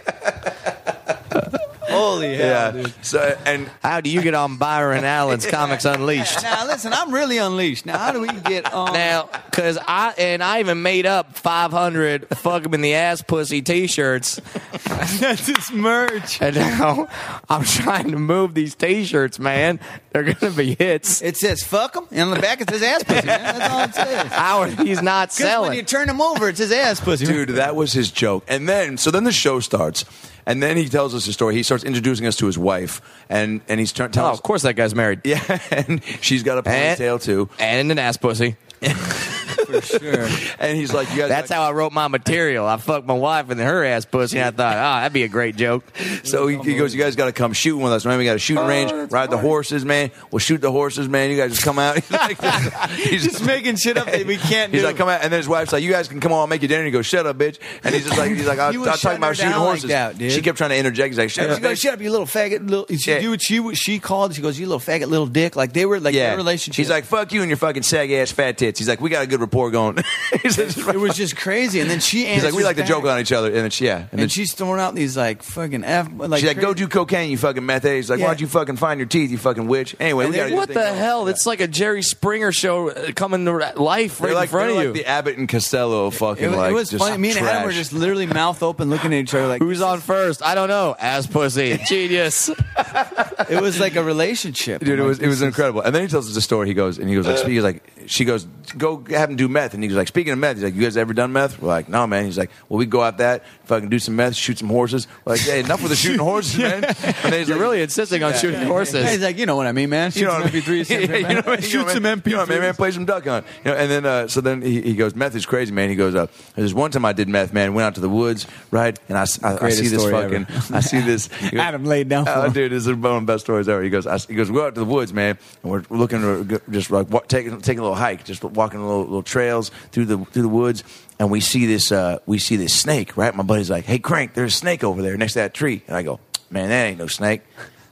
Holy hell, yeah. dude. So and How do you get on Byron Allen's Comics Unleashed? Now listen, I'm really unleashed. Now how do we get on? Now, because I and I even made up five hundred "fuck 'em in the ass" pussy T-shirts, That's his merch. and now I'm trying to move these T-shirts. Man, they're gonna be hits. It says "fuck him," and on the back it says "ass pussy." Man. That's all it says. How he's not Because when selling. you turn him over, it says "ass pussy." dude, that was his joke. And then, so then the show starts, and then he tells us a story. He starts introducing us to his wife, and and he's trying to tell Oh, us, of course that guy's married. yeah, and she's got a And- ponytail too. And an ass pussy. for sure. And he's like, you guys. That's how I wrote my material. I fucked my wife and her ass pussy, and I thought, oh, that'd be a great joke. So he, he goes, you guys got to come shooting with us, man. We got a shooting range, ride the horses, man. We'll shoot the horses, man. You guys just come out. He's, like, he's Just making shit up that we can't do. He's like, come out, and then his wife's like, you guys can come on, I'll make you dinner. And he goes, shut up, bitch. And he's just like, he's like, I'll, He I'll was talk shutting about her shooting down like horses. that, dude. She kept trying to interject. He's like, shut She up, goes, bitch. shut up, you little faggot. Little, she, Yeah. dude, she, she called. She goes, you little faggot, little dick. Like, they were, like, Yeah. their relationship. He's like, fuck you and your fucking saggy ass fat tits. He's like, we got a good rapport going. He's like, it was just crazy. And then she he's answers like, we like to back. joke on each other. And then she, yeah. And, then And she's throwing out these, like, fucking F. Like, she's like, go crazy- do cocaine, you fucking meth head. He's like, Yeah. why don't you fucking find your teeth, you fucking witch? Anyway, And we got they're- What the hell? It's like a Jerry Springer show uh, coming to life right They're like, in front they're of like you. the Abbott and Costello fucking It, was- like it was just funny. Me and Adam were trash. just literally mouth open looking at each other like, Who's on first? I don't know. Ass pussy. Genius. it was like a relationship. Dude, it I'm was like, it was this is- incredible. And then he tells us a story. He goes and he goes like, he's like, she goes, go have him do meth. And he goes like, speaking of meth, he's like, you guys ever done meth? We're like, no, man. He's like, well, we go out that, fucking do some meth, shoot some horses. We're like, hey, enough with the shooting horses, man. And then he's You're like, really insisting on shooting horses. He's like, you know what I mean, man. Shoot you know some what I M P threes. mean? Yeah, you know what I mean? Shoot some M P You know what I mean, man? Play some duck hunt. You know, and then uh, so then he, he goes, meth is crazy, man. He goes, uh, there's one time I did meth, man. Went out to the woods, right? And I, I, I Greatest see this story fucking, ever. I see this. he goes, Adam laid down for Oh, him. dude, this is one of the best stories ever. He goes, I, he goes, we go out to the woods, man, and we're looking to go- just like wa- taking taking a little hike, just walking little, little trails through the through the woods, and we see this uh, we see this snake, right? My buddy's like, hey, Crank, there's a snake over there next to that tree, and I go, man, that ain't no snake,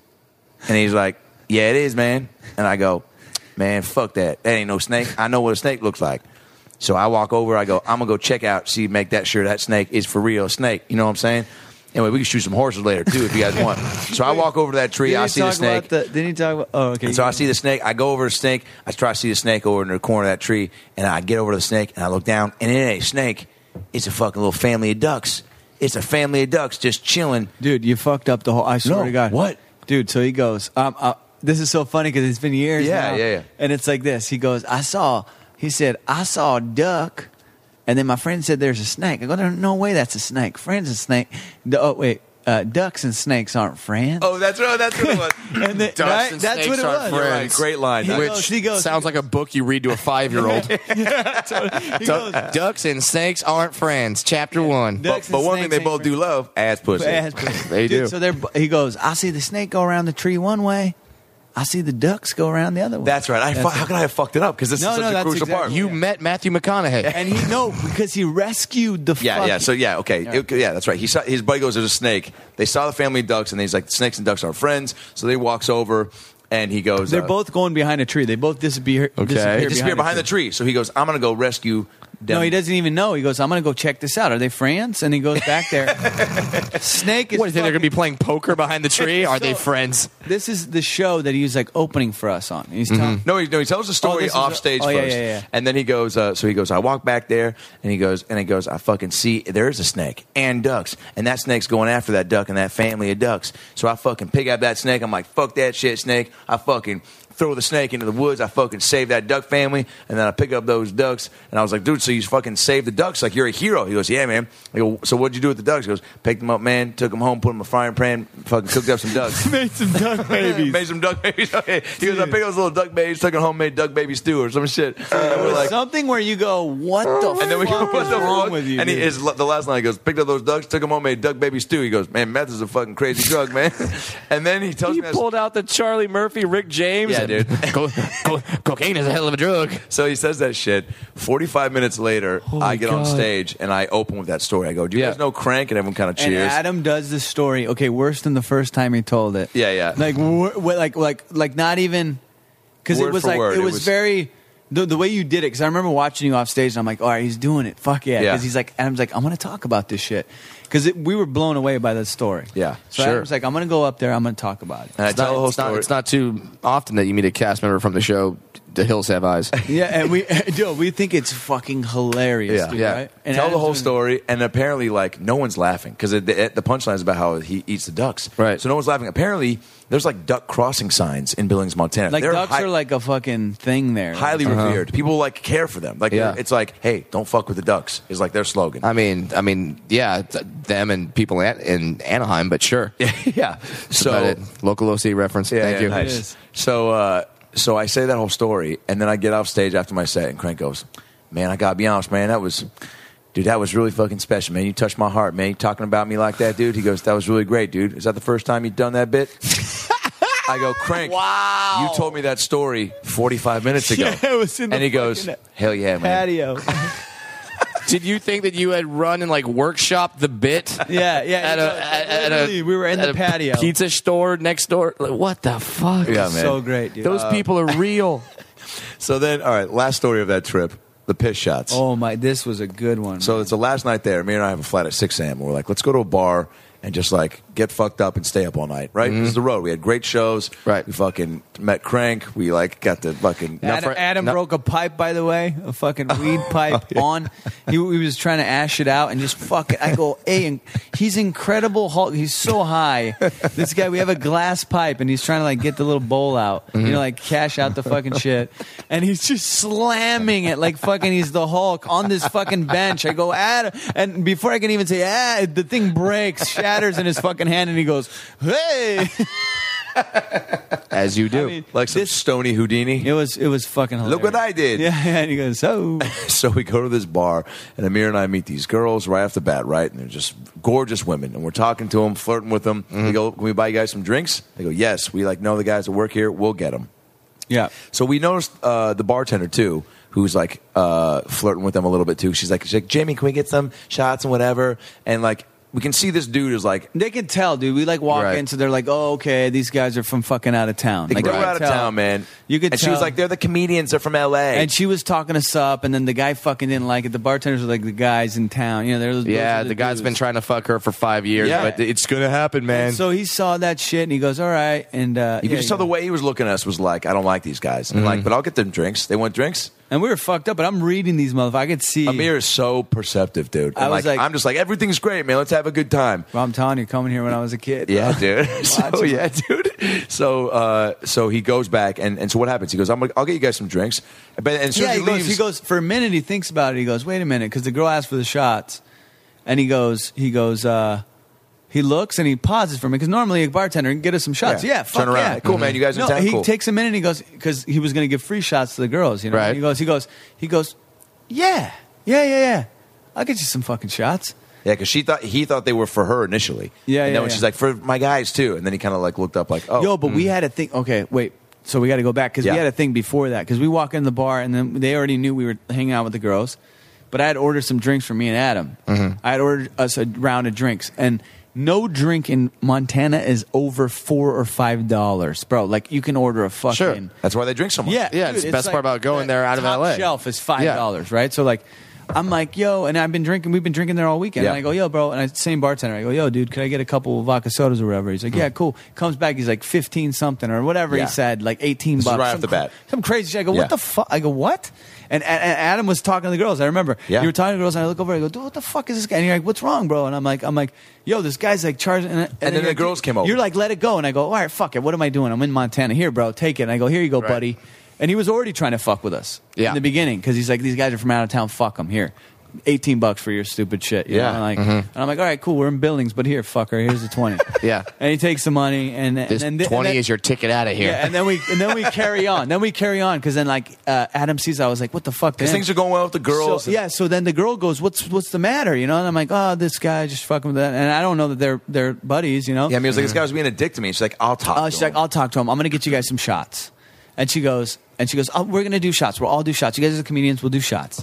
and he's like, yeah, it is, man, and I go, man, fuck that, that ain't no snake. I know what a snake looks like. So I walk over, I go, I'm gonna go check out, see, make that sure that snake is for real snake. You know what I'm saying? Anyway, we can shoot some horses later too if you guys want. So I walk over to that tree, Didn't I he see the talk snake. about the- Didn't he talk about? Oh, okay. And so I see the snake. I go over to the snake. I try to see the snake over in the corner of that tree. And I get over to the snake and I look down. And it ain't a snake. It's a fucking little family of ducks. It's a family of ducks just chilling. Dude, you fucked up the whole. I swear No, to God. what? Dude, so he goes. Um, uh, this is so funny because it's been years. Yeah, now, yeah, yeah. And it's like this. He goes, I saw. He said, I saw a duck, and then my friend said, "There's a snake." I go, "There's no way that's a snake. Friend's a snake." The, oh wait, uh, ducks and snakes aren't friends. Oh, that's right. That's what it was. and the, Ducks right? and That's snakes what it aren't was. You're right. friends. Great line. He Which, goes- he goes- sounds like a book you read to a five-year-old. He goes, Ducks and snakes aren't friends. Chapter one. but, Ducks and but one thing snakes they both ain't do love, ass pussy. Ass pussy. They Dude, do. So they're, he goes, I see the snake go around the tree one way. I see the ducks go around the other way. That's right. I fu- That's how could I have fucked it up? Because this No, is such no, a that's crucial part. exactly- You met Matthew McConaughey. And he no because he rescued the Yeah, fucking, yeah. So yeah, okay, yeah, it, yeah that's right. He saw his buddy goes, "There's a snake." They saw the family of ducks, and he's like, "Snakes and ducks are friends." So they walks over, and he goes, They're uh, both going behind a tree. They both disappear. Okay. disappear They disappear behind a the tree. So he goes, "I'm gonna go rescue." Them. No, he doesn't even know. He goes, "I'm going to go check this out. Are they friends?" And he goes back there. Snake is. What, do you think they're going to be fucking- playing poker behind the tree? Are they So- friends? This is the show that he was like opening for us on. He's telling. No, he, no, he tells the Oh, story this is off a- stage oh, yeah, first, yeah, yeah. and then he goes. Uh, so he goes. I walk back there, and he goes, and he goes. I fucking see there is a snake and ducks, and that snake's going after that duck and that family of ducks. So I fucking pick up that snake. I'm like, fuck that shit, snake. I fucking throw the snake into the woods. I fucking save that duck family, and then I pick up those ducks, and I was like, dude, so you fucking saved the ducks like you're a hero. He goes, yeah, man. I go, so what'd you do with the ducks? He goes, picked them up, man. Took them home, put them in a frying pan, fucking cooked up some ducks. Made some duck babies. Made some duck babies. Okay. He goes, I picked up those little duck babies, took a homemade duck baby stew or some shit. And we're like, Something where you go, what the and then we go, fuck what is the wrong fuck? with you? And he, dude? his, the last line, he goes, picked up those ducks, took them home, made duck baby stew. He goes, man, meth is a fucking crazy drug, man. And then he tells He me, that- pulled out the Charlie Murphy, Rick James. Yeah, and- dude. Co- co- cocaine is a hell of a drug. so he says that shit. forty-five minutes later, I get on God. stage and I open with that story. I go, do you Yeah. guys know Crank? And everyone kind of And cheers. Adam does this story. Okay, worse than the first time he told it. Yeah, yeah. Like, wor- like, like, like, not even because it Word was for like word, it it was, was- very. The, the way you did it, because I remember watching you off stage, and I'm like, all right, he's doing it. Fuck yeah. Yeah. Because he's like, Adam's like, I'm going to talk about this shit. Because we were blown away by that story. Yeah, So sure. Adam's like, I'm going to go up there, I'm going to talk about it. And I It's tell not, the whole it's, not, story. it's not too often that you meet a cast member from the show, The Hills Have Eyes. Yeah, and we dude, we think it's fucking hilarious, Yeah. dude, Yeah. right? And Tell the Adam's whole doing- story, and apparently, like, no one's laughing because the, the punchline is about how he eats the ducks. Right. So no one's laughing. Apparently, there's like duck crossing signs in Billings, Montana. Like They're ducks hi- are like a fucking thing there. highly revered. People like care for them. Like, Yeah. it's like, hey, don't fuck with the ducks. Is like their slogan. I mean, I mean, yeah, th- them and people at, in Anaheim, but sure. yeah. So So local O C reference. yeah, Thank yeah, you. nice. It is. So, uh, so I say that whole story, and then I get off stage after my set, and Crank goes, "Man, I gotta be honest, man. That was." Dude, that was really fucking special, man. You touched my heart, man. You talking about me like that, dude? He goes, that was really great, dude. Is that the first time you've done that bit? I go, Crank, wow. You told me that story forty-five minutes ago. Yeah, it was in the and he goes, fucking hell yeah, man. patio. Did you think that you had run and like workshop the bit? Yeah, yeah. At a, at, at a Literally, we were in at the a patio. pizza store next door. Like, what the fuck? Yeah, man. So great, dude. Those people are real. So then, all right, last story of that trip, the piss shots. Oh my, this was a good one. So it's the last night there. Me and I have a flight at six a.m. and we're like, let's go to a bar and just like get fucked up and stay up all night, right? This is the road. We had great shows. Right. We fucking met Crank. We like got the fucking. Adam, for- Adam no- broke a pipe, by the way, a fucking weed pipe on. He, he was trying to ash it out and just fuck it. I go, hey, and he's incredible. Hulk. He's so high. This guy, we have a glass pipe and he's trying to like get the little bowl out, you know, like cash out the fucking shit. And he's just slamming it like fucking he's the Hulk on this fucking bench. I go, Adam. And before I can even say, ah, the thing breaks, shatters in his fucking hand and he goes, hey. As you do. I mean, like some this- stony Houdini. It was, it was fucking hilarious. Look what I did. Yeah, yeah. And he goes, oh. So we go to this bar, and Amir and I meet these girls right off the bat, right? And they're just gorgeous women. And we're talking to them, flirting with them. We go, can we buy you guys some drinks? They go, yes. We like know the guys that work here. We'll get them. Yeah. So we noticed uh, the bartender, too, who's like uh, flirting with them a little bit, too. She's like, she's like, Jamie, can we get some shots and whatever? And like, we can see this dude is like, They can tell, dude. We like walk Right. in, so they're like, "Oh, okay, these guys are from fucking out of town." they Like, go you could out of tell. town, man. You could and tell. she was like, they're the comedians. They're from L A. And she was talking us up, and then the guy fucking didn't like it. The bartenders were like the guys in town. You know, they're those Yeah, are the guy's dudes. been trying to fuck her for five years, Yeah. but it's gonna happen, man. So he saw that shit, and he goes, "All right." And uh, you yeah, can just tell yeah. the way he was looking at us was like, I don't like these guys. And like, but I'll get them drinks. They want drinks. And we were fucked up, but I'm reading these motherfuckers. I could see. Amir is so perceptive, dude. I And was like, like- I'm just like, everything's great, man. Let's have a good time. Well, I'm telling you, coming here when I was a kid. Yeah, dude. so Watching. yeah, dude. So uh, so he goes back, and, and so what happens? He goes, I'm gonna, I'll get you guys some drinks. But and as soon Yeah, as he he, goes, leaves, he goes, for a minute, he thinks about it. He goes, wait a minute, because the girl asked for the shots. And he goes, he goes, uh, he looks and he pauses for me, because normally a bartender can get us some shots. Yeah. Yeah, fuck Turn around. yeah. Cool, man, you guys in no, town? he Cool. takes a minute and he goes, because he was going to give free shots to the girls, you know? Right. He goes, he goes, he goes, yeah, yeah, yeah, yeah. I'll get you some fucking shots. yeah, because she thought he thought they were for her initially. Yeah, and yeah, then when yeah. she's like, for my guys too, and then he kind of like looked up like, oh, Yo, but we had a thing. Okay, wait. So we got to go back because Yeah. we had a thing before that. Because we walk in the bar and then they already knew we were hanging out with the girls. But I had ordered some drinks for me and Adam. Mm-hmm. I had ordered us a round of drinks, and no drink in Montana is over four or five dollars, bro. Like you can order a fucking Sure. that's why they drink so much. yeah, Yeah, dude, it's the best part about going there out of top L A. Shelf is five dollars, right? So like, I'm like, yo, and I've been drinking. We've been drinking there all weekend. Yeah. And I go, yo, bro, and I same bartender. I go, yo, dude, could I get a couple of vodka sodas or whatever? He's like, yeah, cool. Comes back, he's like fifteen something or whatever Yeah. he said, like eighteen This is bucks. right off Some the cra- bat. Some crazy shit. I go, Yeah. what the fuck? I go, what? And, and, and Adam was talking to the girls. I remember. Yeah. You were talking to the girls, and I look over. I go, dude, what the fuck is this guy? And you're like, what's wrong, bro? And I'm like, I'm like, yo, this guy's like charging. And, and, then you're the like, girls came over. You're like, let it go. And I go, all right, fuck it. What am I doing? I'm in Montana. Here, bro, take it. And I go, here you go, Right. buddy. And he was already trying to fuck with us Yeah. in the beginning because he's like, these guys are from out of town. Fuck them. Here, eighteen bucks for your stupid shit. You Yeah. know? And, like, and I'm like, all right, cool. We're in Billings, but here, fucker, here's the twenty. Yeah. And he takes the money, and This and then twenty and then, is your ticket out of here. yeah, and then we and then we carry on. Then we carry on because then like uh, Adam sees, I was like, what the fuck? to Because him? things are going well with the girls. So, yeah, so then the girl goes, "What's what's the matter?" You know, and I'm like, "Oh, this guy just fucking with that," and I don't know that they're they're buddies. You know, Yeah, I mean, it was like this guy was being a dick to me. She's like, I'll talk. uh, to she's him. like, "I'll talk to him. I'm gonna get you guys some shots," and she goes, and she goes, "Oh, we're gonna do shots. We'll all do shots. You guys are the comedians. We'll do shots."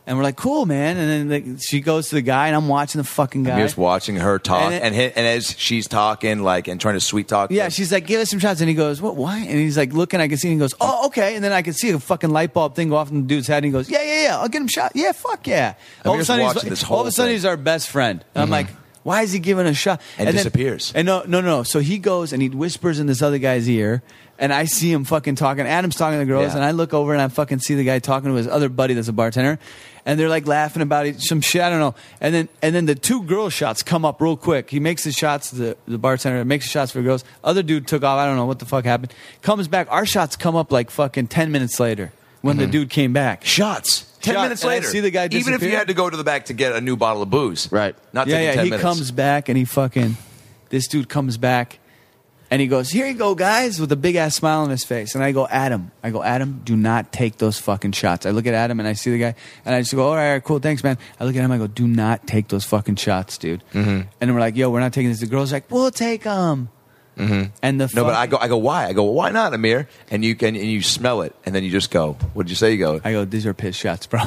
And we're like, cool, man. And then like, she goes to the guy, and I'm watching the fucking guy. I'm just watching her talk, And it- and and, and as she's talking, like, and trying to sweet talk. Yeah, them. she's like, give us some shots. And he goes, what, why? And he's like, looking, I can see, and he goes, oh, okay. And then I can see a fucking light bulb thing go off in the dude's head. And he goes, yeah, yeah, yeah, I'll get him shot. Yeah, fuck yeah. All of, a just sudden, he's, watching this all of whole a sudden, thing. he's our best friend. And I'm like, why is he giving a shot? And then- disappears. and no, no, no. So he goes and he whispers in this other guy's ear. And I see him fucking talking. Adam's talking to the girls. Yeah. And I look over and I fucking see the guy talking to his other buddy that's a bartender. And they're like laughing about it, some shit. I don't know. And then and then the two girl shots come up real quick. He makes the shots, the, the bartender makes the shots for the girls. Other dude took off. I don't know what the fuck happened. Comes back. Our shots come up like fucking ten minutes later when the dude came back. shots. Ten Shot, minutes and I later. see the guy Even if disappear. you had to go to the back to get a new bottle of booze. Right. Not Yeah, taking yeah. ten He minutes. comes back and he fucking, this dude comes back and he goes, here you go, guys, with a big ass smile on his face. And I go, Adam, I go, Adam, do not take those fucking shots. I look at Adam and I see the guy and I just go, all right, all right, cool, thanks, man. I look at him, I go, do not take those fucking shots, dude. Mm-hmm. And then we're like, yo, we're not taking this. The girl's like, we'll take them. Mm-hmm. And the No, but I fucking- go. I go. Why? I go. Well, why not, Amir? And you can. And you smell it, and then you just go. What did you say? You go. I go, these are piss shots, bro.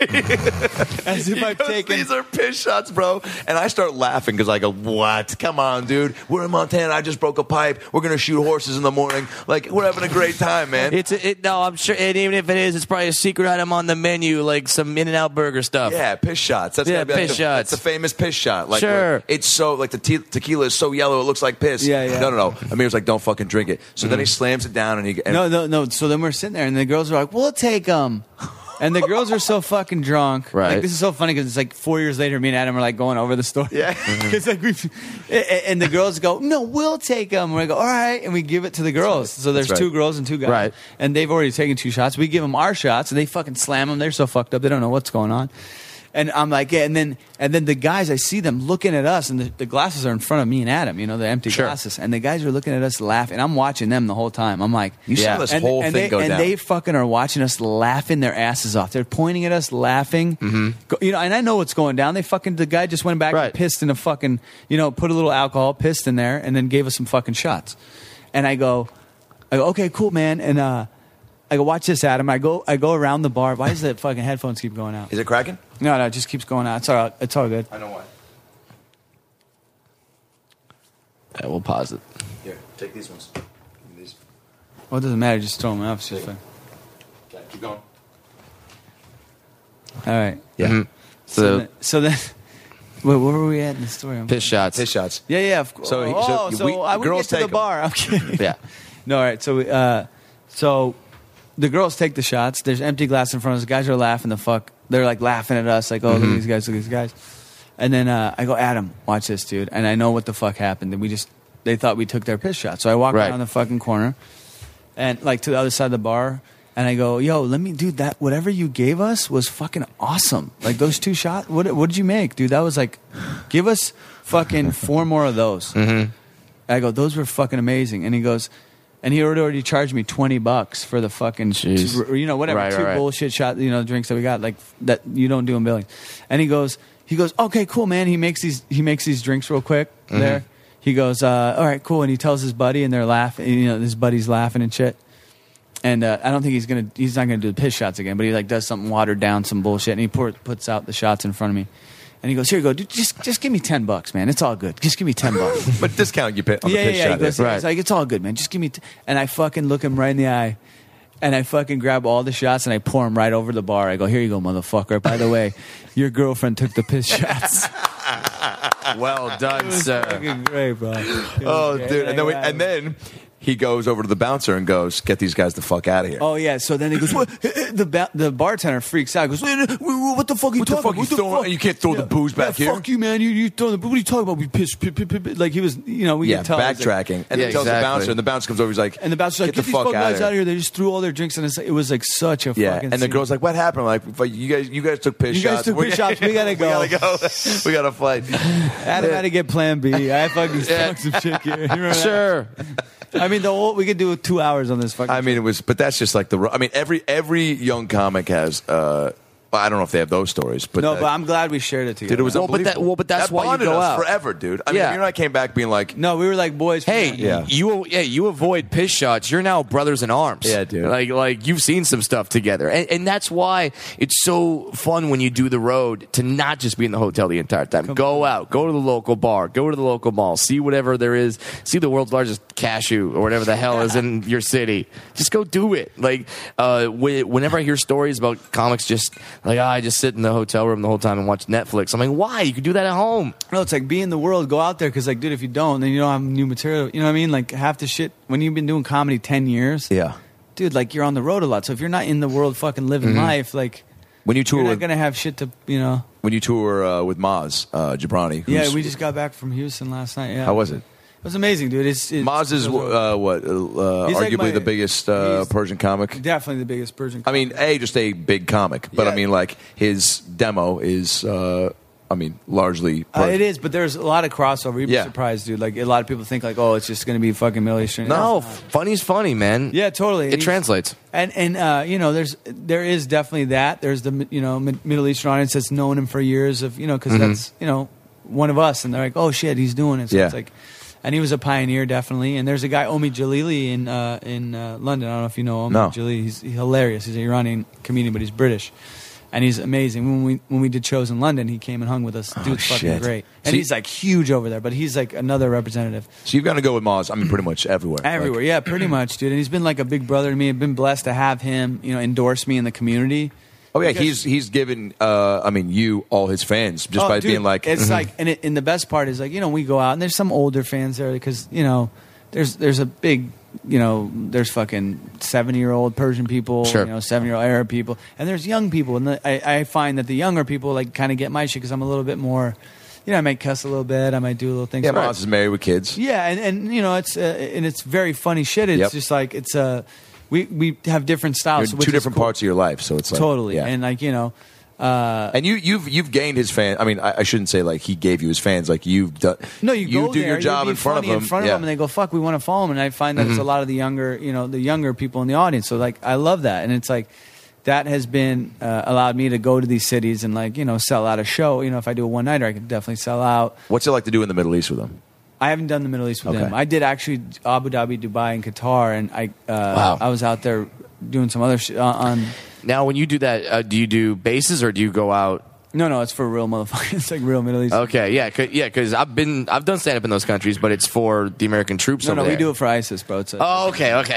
As if I've He goes, taken. These are piss shots, bro. And I start laughing because I go, what? Come on, dude. We're in Montana. I just broke a pipe. We're going to shoot horses in the morning. Like, we're having a great time, man. It's a, it, no, I'm sure. And even if it is, it's probably a secret item on the menu, like some In-N-Out burger stuff. Yeah, piss shots. That's Yeah, gotta be like piss the, shots. That's the famous piss shot. Like, Sure. like, it's so like the te- tequila is so yellow it looks like piss. Yeah, yeah. No, no, no. Amir's like, don't fucking drink it. So then he slams it down and he. And No, no, no. So then we're sitting there, and the girls are like, "We'll take them." And the girls are so fucking drunk. Right. Like, this is so funny because it's like four years later, me and Adam are like going over the story. Yeah. It's like we, and the girls go, "No, we'll take them." We go, "All right," and we give it to the girls. So there's That's right. two girls and two guys, Right. and they've already taken two shots. We give them our shots, and they fucking slam them. They're so fucked up, they don't know what's going on. And I'm like, yeah, and then and then the guys, I see them looking at us, and the, the glasses are in front of me and Adam, you know, the empty Sure. glasses, and the guys are looking at us laughing. I'm watching them the whole time. I'm like, You saw Yeah. this and, whole and thing they, go and down. they fucking are watching us laughing their asses off. They're pointing at us, laughing. Go, you know, and I know what's going down. They fucking the guy just went back Right. and pissed in a fucking, you know, put a little alcohol, pissed in there, and then gave us some fucking shots. And I go, I go, okay, cool, man. And uh, I go, watch this, Adam. I go, I go around the bar. Why does the fucking headphones keep going out? Is it cracking? No, no, it just keeps going out. It's all, it's all good. I know why. Yeah, we'll pause it. Here, take these ones. These. Well, it doesn't matter. Just throw them out. It's just fine. Okay, keep going. All right. Yeah. Mhm. So, So, then, so then, wait, where were we at in the story? I'm- piss shots. Piss shots. Yeah, yeah. Of course. So he- oh, so so, we- I would girls get to the take 'em. bar. I'm kidding. Yeah. No, all right. So, we, uh, so the girls take the shots. There's empty glass in front of us. The guys are laughing the fuck. They're like laughing at us, like, oh, look at these guys, look at these guys. And then uh, I go, Adam, watch this, dude. And I know what the fuck happened. And we just, they thought we took their piss shot. So I walk Right. around the fucking corner and like to the other side of the bar. And I go, yo, let me, dude, that whatever you gave us was fucking awesome. Like those two shots, what, what did you make, dude? That was like, give us fucking four more of those. Mm-hmm. I go, those were fucking amazing. And he goes, and he had already charged me twenty bucks for the fucking, Jeez. two, you know, whatever, Right, two right, right. bullshit shot, you know, drinks that we got, like that you don't do in Billings. And he goes, he goes, okay, cool, man. He makes these, he makes these drinks real quick Mm-hmm. there. He goes, uh, all right, cool. And he tells his buddy, and they're laughing. You know, his buddy's laughing and shit. And uh, I don't think he's gonna, he's not gonna do the piss shots again. But he like does something watered down, some bullshit, and he pour, puts out the shots in front of me. And he goes, here you go, dude, just just give me ten bucks, man. It's all good. Just give me ten bucks. But discount you pay on yeah, the piss yeah, yeah. shot. He goes, Right. he's like, it's all good, man. Just give me. T-. And I fucking look him right in the eye, and I fucking grab all the shots and I pour them right over the bar. I go, here you go, motherfucker. By the way, your girlfriend took the piss shots. Well done, sir. Fucking great, bro. Oh, dude. And then, we, and then he goes over to the bouncer and goes, get these guys the fuck out of here. Oh yeah, so then he goes. What? The ba- the bartender freaks out. He goes, "What what the fuck are you What the talking fuck about? you throwing- you can't throw the booze back yeah, here." Fuck you, man. You you throwing the. What are you talking about? We piss, piss, piss, piss. Like he was, you know, we yeah, could tell. he was like- backtracking. And Yeah, then tells exactly. the bouncer, and the bouncer comes over, he's like, and the bouncer's like, get get, the these fuck fuck out guys of here. out of here. They just threw all their drinks, and it's, it was like such a Yeah, fucking. and the scene. girl's like, "What happened?" I'm like, "You guys, you guys took piss You guys shots. took We're- piss shots. We gotta go." we gotta go. We gotta fight." Adam had to get Plan B. I fucking stuck some chick here. You remember that? Sure. I mean, the whole we could do two hours on this fucking. I mean, it was, but that's just like the. I mean, every every young comic has uh, Well, I don't know if they have those stories, but no, that, but I'm glad we shared it together. dude, it was Well, but that- unbelievable. well, but that's that why you bonded go us out. forever, dude. I mean, Yeah. you and I came back being like, no, we were like boys. from Hey, then. Yeah. you yeah you avoid piss shots. You're now brothers in arms. Yeah, dude. Like like you've seen some stuff together, and, and that's why it's so fun when you do the road to not just be in the hotel the entire time. Go out, go to the local bar, go to the local mall, see whatever there is, see the world's largest cashew or whatever the hell is in your city. Just go do it. Like uh, wh- whenever I hear stories about comics, just like oh, I just sit in the hotel room the whole time and watch Netflix. I'm like, why? You could do that at home. No, it's like be in the world, go out there, because like, dude, if you don't, then you don't have new material. You know what I mean? Like half the shit when you've been doing comedy ten years, yeah. dude, like you're on the road a lot. So if you're not in the world, fucking living life, like When you tour you're not with gonna have shit to, you know. when you tour uh, with Maz uh, Jabrani, Yeah, who's- we just got back from Houston last night. Yeah, how was it? It was amazing, dude. It's, it's Maz is uh, what uh, He's like arguably my- the biggest uh, he's Persian comic. definitely the biggest Persian. I mean, a just a big comic, but Yeah. I mean, like his demo is, uh, I mean, largely. Uh, Persian. it is, but there's a lot of crossover. You'd be Yeah. surprised, dude. Like a lot of people think, like, oh, it's just going to be fucking Middle Eastern. No, It's not. funny's funny, man. Yeah, totally. It And he's- translates. And and uh, you know, there's there is definitely that. There's the you know Mid- Middle Eastern audience that's known him for years of you know because that's you know one of us, and they're like, oh shit, he's doing it. So Yeah. it's like, and he was a pioneer definitely. And there's a guy Omi Jalili in uh, in uh, London. I don't know if you know Omi No. Jalili. He's, he's hilarious. He's an Iranian comedian, but he's British. And he's amazing. When we when we did shows in London, he came and hung with us. Dude's fucking shit. great. So And you- he's like huge over there, but he's like another representative. So you've got to go with Maz. I mean, pretty much everywhere. Everywhere, Like, yeah, pretty much, dude. And he's been like a big brother to me. I've been blessed to have him, you know, endorse me in the community. oh yeah, Because- he's he's given. Uh, I mean, you all his fans just Oh, by dude, being like, it's mhm. like, and, it, and the best part is like, you know, we go out and there's some older fans there because you know, there's there's a big, you know, there's fucking seventy year old Persian people, Sure. you know, seventy year old Arab people, and there's young people, and the, I, I find that the younger people like kind of get my shit because I'm a little bit more, you know, I might cuss a little bit, I might do little things. yeah, But- Maz is married with kids. Yeah, and, and you know, it's uh, and it's very funny shit. It's Yep. just like it's uh, we we have different You're styles, in which two is different cool. parts of your life, so it's like Totally, yeah. and like you know. Uh, And you, you've you've gained his fan. I mean, I, I shouldn't say like he gave you his fans. Like you've done. No, you, go do there, your job you'll be in front of funny him. in front yeah. of them, and they go, "Fuck, we want to follow him." And I find that it's a lot of the younger, you know, the younger people in the audience. So like, I love that, and it's like that has been uh, allowed me to go to these cities and like you know sell out a show. You know, if I do a one nighter, I can definitely sell out. What's it like to do in the Middle East with him? I haven't done the Middle East with Okay. him. I did actually Abu Dhabi, Dubai, and Qatar, and I uh, Wow. I was out there doing some other shit on. on Now, when you do that, uh, do you do bases or do you go out? no, no, it's for real motherfuckers. It's like real Middle East. Okay, yeah, cause, yeah, because I've been I've done stand up in those countries, but it's for the American troops. No, over no, there. we do it for ISIS, bro. It's a, Oh, okay, okay.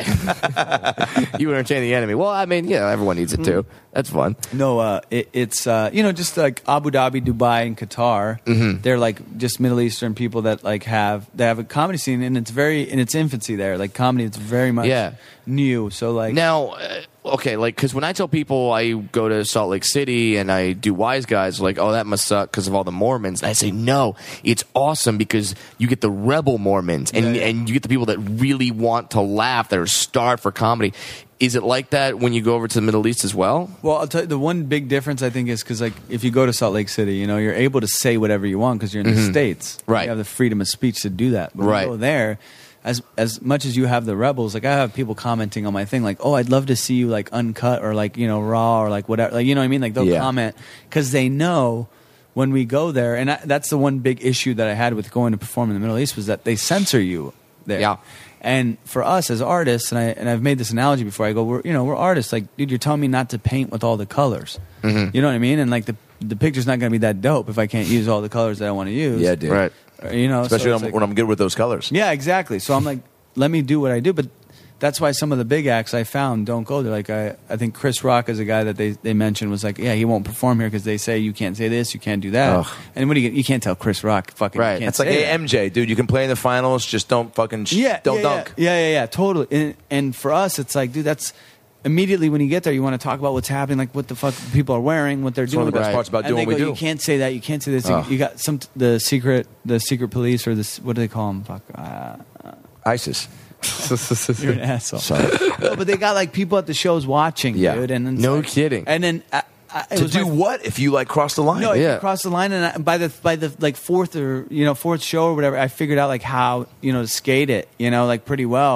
You entertain the enemy. Well, I mean, yeah, everyone needs it too. That's fun. No, uh, it, it's uh, you know just like Abu Dhabi, Dubai, and Qatar. Mm-hmm. They're like just Middle Eastern people that like have they have a comedy scene, and it's very in its infancy there. Like comedy, it's very much Yeah. new. So like Now, uh, okay, like because when I tell people I go to Salt Lake City and I do Wise Guys, like, oh, that must suck because of all the Mormons. And I say, no, it's awesome because you get the rebel Mormons and Yeah, yeah. and you get the people that really want to laugh, that are starved for comedy. Is it like that when you go over to the Middle East as well? Well, I'll tell you, the one big difference I think is because like if you go to Salt Lake City, you know you're able to say whatever you want because you're in the states, Mm-hmm. Right. You have the freedom of speech to do that. But when Right. you go there, as as much as you have the rebels, like I have people commenting on my thing, like, oh, I'd love to see you like uncut or like you know raw or like whatever, like you know what I mean? Like they'll Yeah. comment because they know when we go there, and I, that's the one big issue that I had with going to perform in the Middle East was that they censor you there. Yeah. And for us as artists, and I and I've made this analogy before. I go, we're you know we're artists. Like, dude, you're telling me not to paint with all the colors. Mm-hmm. You know what I mean? And like the the picture's not going to be that dope if I can't use all the colors that I want to use. Yeah, dude. Right. Or, you know, Especially so when, it's I'm, like- when I'm good with those colors. yeah, exactly. So I'm like, let me do what I do. But that's why some of the big acts I found don't go there. Like I, I think Chris Rock is a guy that they, they mentioned was like, yeah, he won't perform here because they say you can't say this, you can't do that. Ugh. And what do you you can't tell Chris Rock fucking Right. You can't It's like, say hey, that. M J, dude, you can play in the finals, just don't fucking, sh- yeah, don't yeah, dunk. Yeah, yeah, yeah, totally. And, and for us, it's like, dude, that's immediately when you get there, you want to talk about what's happening, like what the fuck people are wearing, what they're It's doing. one of the best Right. parts about And doing they what we go, do. you can't say that. You can't say this. Oh. You got some the secret, the secret police or this. What do they call them? Fuck, uh, ISIS. you're an asshole. Sorry. No, but they got like people at the shows watching, Yeah. dude. And it's No like- kidding. And then I, I, it to was do my- what if you like cross the line? No, Yeah. you cross the line, and I, by the by the like fourth or you know fourth show or whatever, I figured out like how you know to skate it, you know, like pretty well.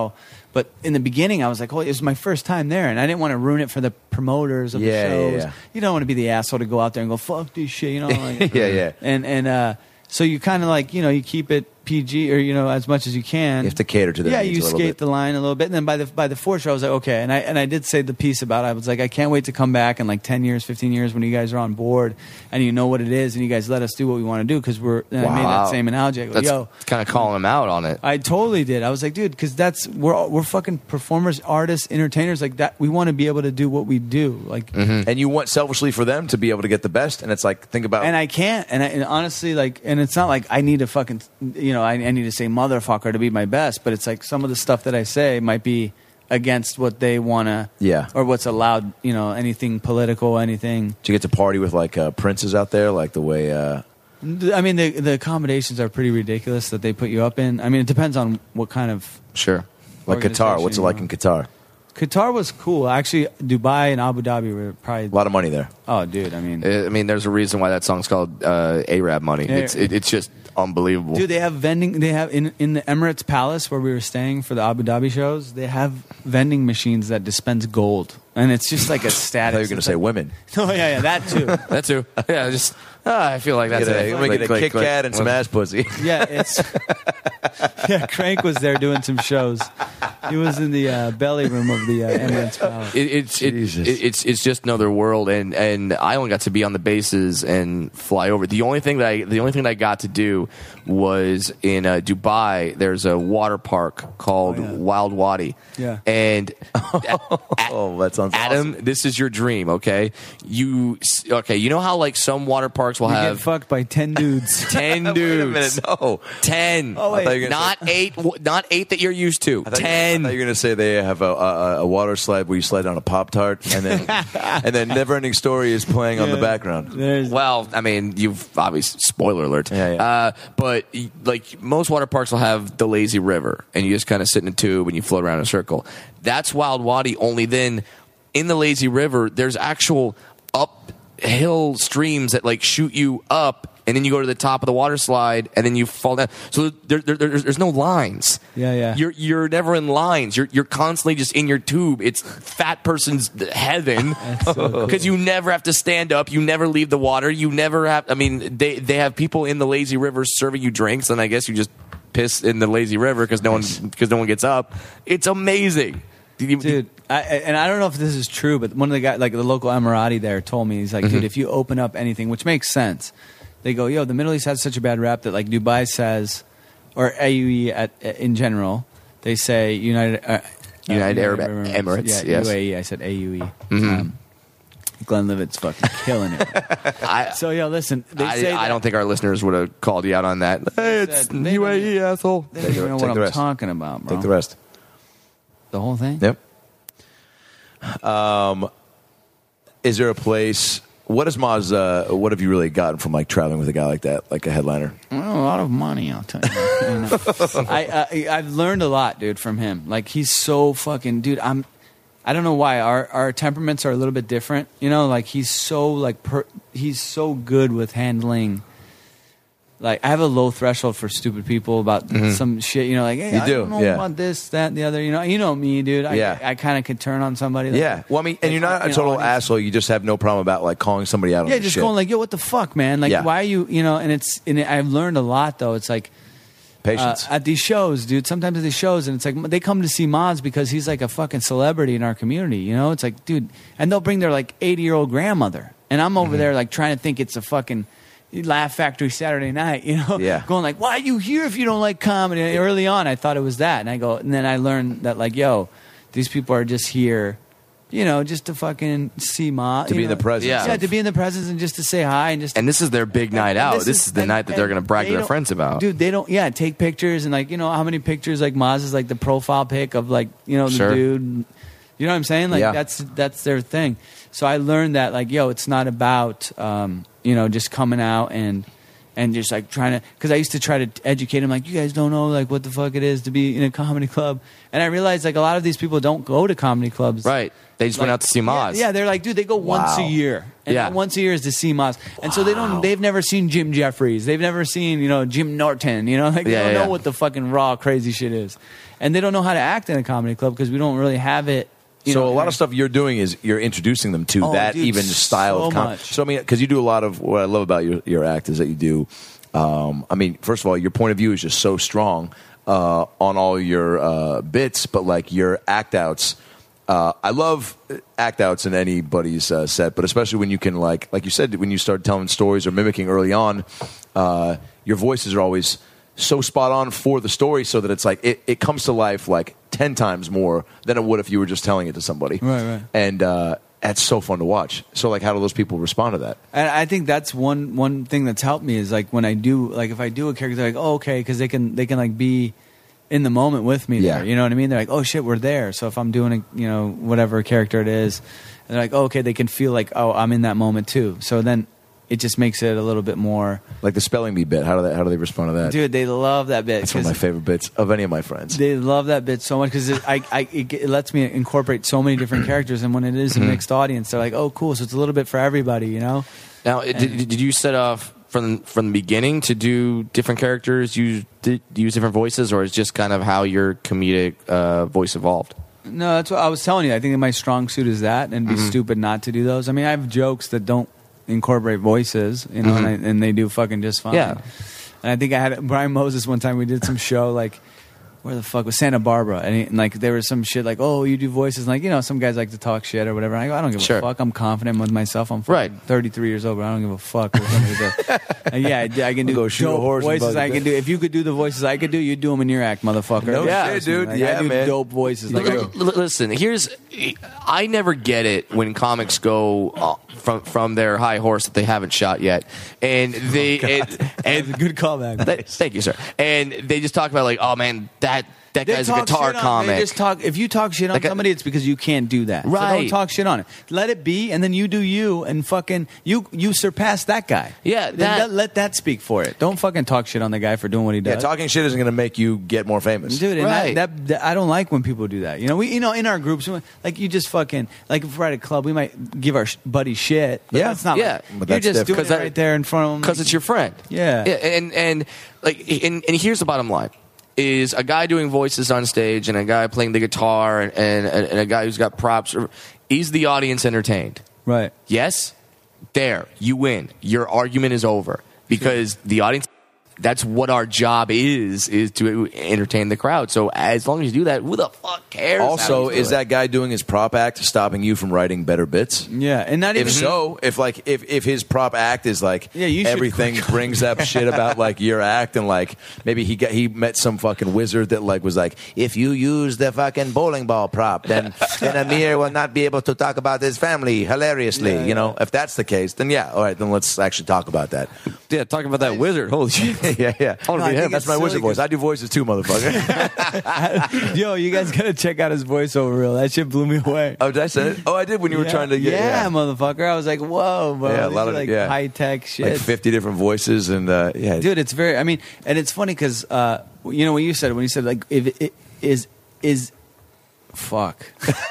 But in the beginning, I was like, oh, it was my first time there, and I didn't want to ruin it for the promoters of Yeah, the yeah, shows. yeah. You don't want to be the asshole to go out there and go, fuck this shit, you know? Like, Yeah, yeah. And, and uh, so you kind of like, you know, you keep it P G or, you know, as much as you can. You have to cater to their Yeah, needs you a little skate bit. the line a little bit. And then by the by the fourth show, I was like, okay. And I and I did say the piece about it. I was like, I can't wait to come back in like ten years, fifteen years when you guys are on board and you know what it is and you guys let us do what we want to do because we're, and I made Wow. that same analogy. I go, That's yo, kind of calling him out on it. I totally did. I was like, dude, because that's we're all- we're fucking performers, artists, entertainers like that. We want to be able to do what we do, like, And you want selfishly for them to be able to get the best, and it's like think about. and I can't. And, I, and honestly, like, and it's not like I need to fucking, you know, I, I need to say motherfucker to be my best, but it's like some of the stuff that I say might be against what they want to, Yeah. or what's allowed. You know, anything political, anything. Do you get to party with like uh, princes out there, like the way? Uh, I mean, the the accommodations are pretty ridiculous that they put you up in. I mean, it depends on what kind of. Sure. like Qatar. What's it organization, like you know. in Qatar? Qatar was cool. Actually, Dubai and Abu Dhabi were probably. A lot of money there. Oh, dude! I mean, I mean, there's a reason why that song's called uh, Arab Money. Yeah. It's it, it's just unbelievable. dude, they have vending. They have in in the Emirates Palace where we were staying for the Abu Dhabi shows. They have vending machines that dispense gold, and it's just like a I status. thought you were going to It's say like- women. Oh yeah, yeah, that too. That too. Yeah, just ah, I feel like that's Get a, it. let me get a Click, Kit click, Kat click. and some ass pussy. Yeah, it's yeah. Crank was there doing some shows. He was in the uh, belly room of the uh, Emirates Palace. It, it's it, Jesus. it, it's it's just another world, and, and I only got to be on the bases and fly over. The only thing that I the only thing that I got to do was in uh, Dubai. There's a water park called Oh, yeah. Wild Wadi. Yeah. and Oh, that sounds Adam, awesome. this is your dream. Okay, you okay? You know how like some water parks will You get have fucked by ten dudes. ten Wait a dudes. minute, no. Ten. Oh, wait. I thought you were gonna not eight. w- Not eight that you're used to. I thought you- Ten. I thought you were going to say they have a, a, a water slide where you slide down a Pop Tart, and then and then Never Ending Story is playing on the Yeah. background. There's Well, I mean, you've obviously spoiler alert. Yeah, yeah. Uh, but y- like most water parks will have the lazy river, and you just kind of sit in a tube and you float around in a circle. That's Wild Wadi. Only then, in the lazy river, there's actual uphill streams that like shoot you up. And then you go to the top of the water slide, and then you fall down. So there, there, there's, there's no lines. Yeah, yeah. You're you're never in lines. You're you're constantly just in your tube. It's fat person's heaven so cool. because you never have to stand up. You never leave the water. You never have. I mean, they they have people in the lazy river serving you drinks, and I guess you just piss in the lazy river because no one because no one gets up. It's amazing, dude. I, and I don't know if this is true, but one of the guys, like the local Emirati there, told me he's like, dude, if you open up anything, which makes sense, they go, yo, the Middle East has such a bad rap that like Dubai says, or A U E at, in general, they say United uh, United uh, Arab Emirates, yeah, yes. U A E. I said A U E. Um, Glenlivet's fucking killing it. I, So yo, listen, they I, say I that- don't think our listeners would have called you out on that. Hey, it's said they U A E, asshole. They don't even know Take what the I'm rest. talking about, bro. Take the rest. The whole thing. Yep. Um, is there a place? What is Maz? Uh, what have you really gotten from like traveling with a guy like that, like a headliner? Well, a lot of money, I'll tell you. You know. I, I I've learned a lot, dude, from him. Like he's so fucking, dude. I'm. I don't know why our our temperaments are a little bit different. You know, like he's so like per, he's so good with handling. Like I have a low threshold for stupid people about some shit. You know, like hey, You I do, don't know yeah. about this, that, and the other. You know, you know me, dude. I, Yeah. I, I kind of could turn on somebody. Like, Yeah. Well, I mean, and you're not a you know, total audience- asshole. You just have no problem about like calling somebody out on Yeah, their just shit. going like, yo, what the fuck, man? Like, Yeah. why are you? You know, and it's and I've learned a lot though. It's like. Patience. Uh, at these shows, dude. Sometimes at these shows, and it's like they come to see Maz because he's like a fucking celebrity in our community. You know, it's like, dude, and they'll bring their like eighty year old grandmother, and I'm over there like trying to think it's a fucking Laugh Factory Saturday night. You know, Yeah. going like, why are you here if you don't like comedy? And early on, I thought it was that, and I go, and then I learned that like, yo, these people are just here. You know, just to fucking see Ma. To you be in know. the presence Yeah. Yeah, of- to be in the presence and just to say hi and just to And this is their big night and out. This, is, the and- night that they're and going to brag they to their don't- friends about. Dude, they don't, yeah, take pictures and like, you know, how many pictures like Maz is like the profile pic of like, you know, the Sure. dude. You know what I'm saying? Like Yeah. that's that's their thing. So I learned that like, yo, it's not about um, you know, just coming out and and just like trying to, because I used to try to educate him, like, you guys don't know like what the fuck it is to be in a comedy club. And I realized like a lot of these people don't go to comedy clubs. Right. They just Like, went out to see Maz. Yeah, yeah, they're like, dude, they go once a year. And Yeah. once a year is to see Maz. And so they don't, they've never seen Jim Jeffries. They've never seen, you know, Jim Norton. You know, like they Yeah, don't yeah. know what the fucking raw, crazy shit is. And they don't know how to act in a comedy club because we don't really have it. You so know, a lot of stuff you're doing is you're introducing them to Oh, that dude, even style so of comedy. much. So I mean, because you do a lot of what I love about your your act is that you do. Um, I mean, first of all, your point of view is just so strong uh, on all your uh, bits, but like your act outs. Uh, I love act outs in anybody's uh, set, but especially when you can like like you said when you start telling stories or mimicking early on, uh, your voices are always so spot on for the story, so that it's like it, it comes to life like ten times more than it would if you were just telling it to somebody. Right, right. And uh, that's so fun to watch. So like, how do those people respond to that? And I think that's one one thing that's helped me is like when I do like if I do a character, they're like, oh, okay, because they can they can like be in the moment with me. Yeah. There, you know what I mean? They're like, oh shit, we're there. So if I'm doing a you know whatever character it is, and they're like, oh, okay, they can feel like, oh, I'm in that moment too. So then it just makes it a little bit more. Like the spelling bee bit. How do they how do they respond to that? Dude, they love that bit. That's one of my 'cause favorite bits of any of my friends. They love that bit so much because it, I, I, it, it lets me incorporate so many different characters, and when it is a mixed audience, they're like, "Oh, cool!" So it's a little bit for everybody, you know. Now, did, did you set off from from the beginning to do different characters, use did, use different voices, or is just kind of how your comedic uh, voice evolved? No, that's what I was telling you. I think that my strong suit is that, and it'd be stupid not to do those. I mean, I have jokes that don't incorporate voices, you know, and, I, and they do fucking just fine. Yeah. And I think I had Brian Moses one time. We did some show like. Where the fuck was Santa Barbara? And, he, and like there was some shit like, oh, you do voices, and like you know, some guys like to talk shit or whatever. And I go, I don't give Sure. a fuck. I'm confident with myself. I'm fucking Right. thirty-three years old, but I don't give a fuck. What somebody does. And yeah, I, I can do Go shoot a dope horse and voices. bug I it. can do. If you could do the voices I could do, you'd do them in your act, motherfucker. No Yeah, shit, dude. Like, Yeah, I do man. dope voices. Like, L- l- listen, here's I never get it when comics go uh, from from their high horse that they haven't shot yet, and they it, and good callback. Th- thank you, sir. And they just talk about like, oh man, that that They guy's a talk guitar shit on- comic. They just talk. If you talk shit on Like a- somebody, it's because you can't do that. So Right. don't talk shit on it. Let it be, and then you do you, and fucking you you surpass that guy. Yeah, Then that- let, let that speak for it. Don't fucking talk shit on the guy for doing what he Yeah, does. talking shit isn't going to make you get more famous. Dude, and Right. that, that, that I don't like when people do that. You know, we you know in our groups, we- like you just fucking like if we're at a club, we might give our sh- buddy shit. But Yeah. that's not. Yeah. like, But you're that's just different. doing 'Cause it that- right there in front of them because it's your friend. Yeah. yeah and and like and, and here's the bottom line is a guy doing voices on stage and a guy playing the guitar and, and, and a guy who's got props. Is the audience entertained? right. Yes. There, you win. Your argument is over because the audience. That's what our job is, is to entertain the crowd. So as long as you do that, who the fuck cares? how Also, you do is it? that guy doing his prop act stopping you from writing better bits? Yeah, and not even If so, if like if, if his prop act is like Yeah, you should everything click- brings up shit about like your act and like maybe he got he met some fucking wizard that like was like if you use the fucking bowling ball prop then then Amir will not be able to talk about his family hilariously. Yeah, you know, if that's the case, then yeah, all right, then let's actually talk about that. Yeah, talking about that wizard. Holy shit. yeah, yeah. I wanna be No, I him. think that's my it's wizard silly voice. 'cause- I do voices too, motherfucker. Yo, you guys gotta check out his voiceover reel. That shit blew me away. oh, did I say it? Oh, I did when you were yeah. trying to get yeah, yeah. motherfucker. I was like, whoa, bro. Yeah, a These lot are of- like yeah. high tech shit. like fifty different voices and uh, yeah, Dude, it's very. I mean, and it's funny because uh, you know when you said when you said like if it, it is is fuck.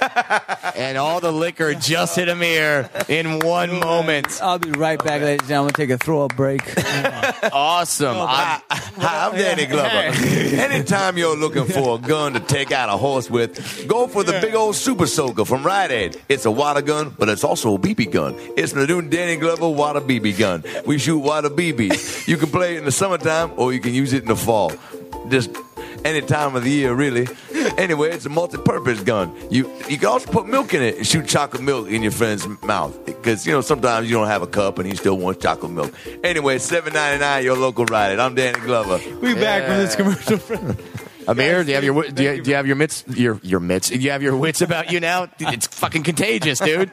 And all the liquor just hit Amir in one moment. I'll be right back, ladies and gentlemen. Take a throw up break. Awesome. I- Hi, I'm Danny Glover. Anytime you're looking for a gun to take out a horse with, go for the big old Super Soaker from Rite Aid. It's a water gun, but it's also a B B gun. It's the new Danny Glover water B B gun. We shoot water B Bs. You can play it in the summertime or you can use it in the fall. Just any time of the year, really. Anyway, it's a multi-purpose gun. You you can also put milk in it and shoot chocolate milk in your friend's mouth. Because, you know, sometimes you don't have a cup and he still wants chocolate milk. Anyway, seven ninety-nine, your local Rite Aid. I'm Danny Glover. We back from this commercial. Amir, do you have your wi- do you, do you have your mitts your your mitts? Do you have your wits about you now? It's fucking contagious, dude.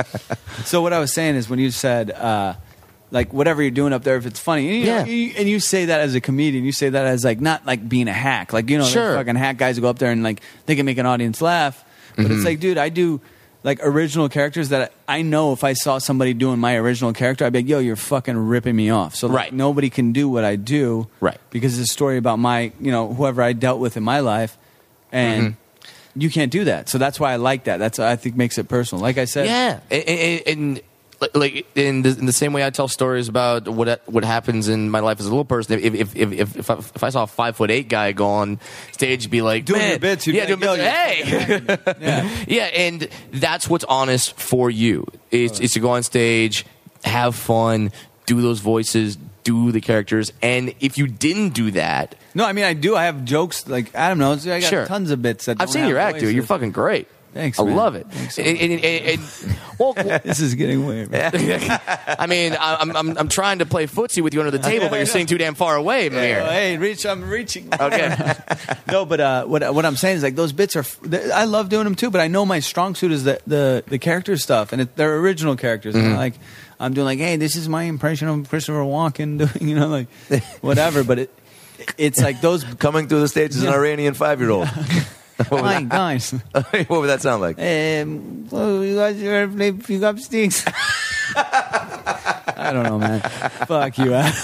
So what I was saying is when you said uh, like whatever you're doing up there, if it's funny, and you, Yeah. know, you, and you say that as a comedian, you say that as like not like being a hack, like you know, Sure. those fucking hack guys who go up there and like they can make an audience laugh, but Mm-hmm. it's like, dude, I do. like original characters that I know if I saw somebody doing my original character, I'd be like, yo, you're fucking ripping me off. So like, Right. nobody can do what I do. Right. Because it's a story about my, you know, whoever I dealt with in my life. And Mm-hmm. you can't do that. So that's why I like that. That's, I think, makes it personal. Like I said. Yeah, and, and, and like in the, in the same way I tell stories about what what happens in my life as a little person. If if if if, if, I, if I saw a five foot eight guy go on stage, be like, Doing man, your bits, you'd yeah, be doing like, bits, yo, hey, Yeah. yeah, and that's what's honest for you. It's, it's to go on stage, have fun, do those voices, do the characters, and if you didn't do that, No, I mean, I do. I have jokes. Like, Adam knows. I got Sure. tons of bits that I've don't seen have your act, dude. voices. You're fucking great. Thanks, I man. love it. Thanks so And- and- and- and- well, This is getting weird. man. I mean, I- I'm, I'm I'm trying to play footsie with you under the table, but you're sitting too damn far away, Oh, Amir. hey, reach! I'm reaching. Okay. No, but uh, what what I'm saying is like those bits are. I love doing them too, but I know my strong suit is the the, the character stuff, and it, they're original characters. Mm-hmm. And like I'm doing like, hey, this is my impression of Christopher Walken doing, you know, like whatever. But it it's like those. Coming through the stage is an Yeah. Iranian five-year-old. Hi guys. What would that sound like? Um, well, you guys ever play pick up sticks? I don't know, man. Fuck you, Adam.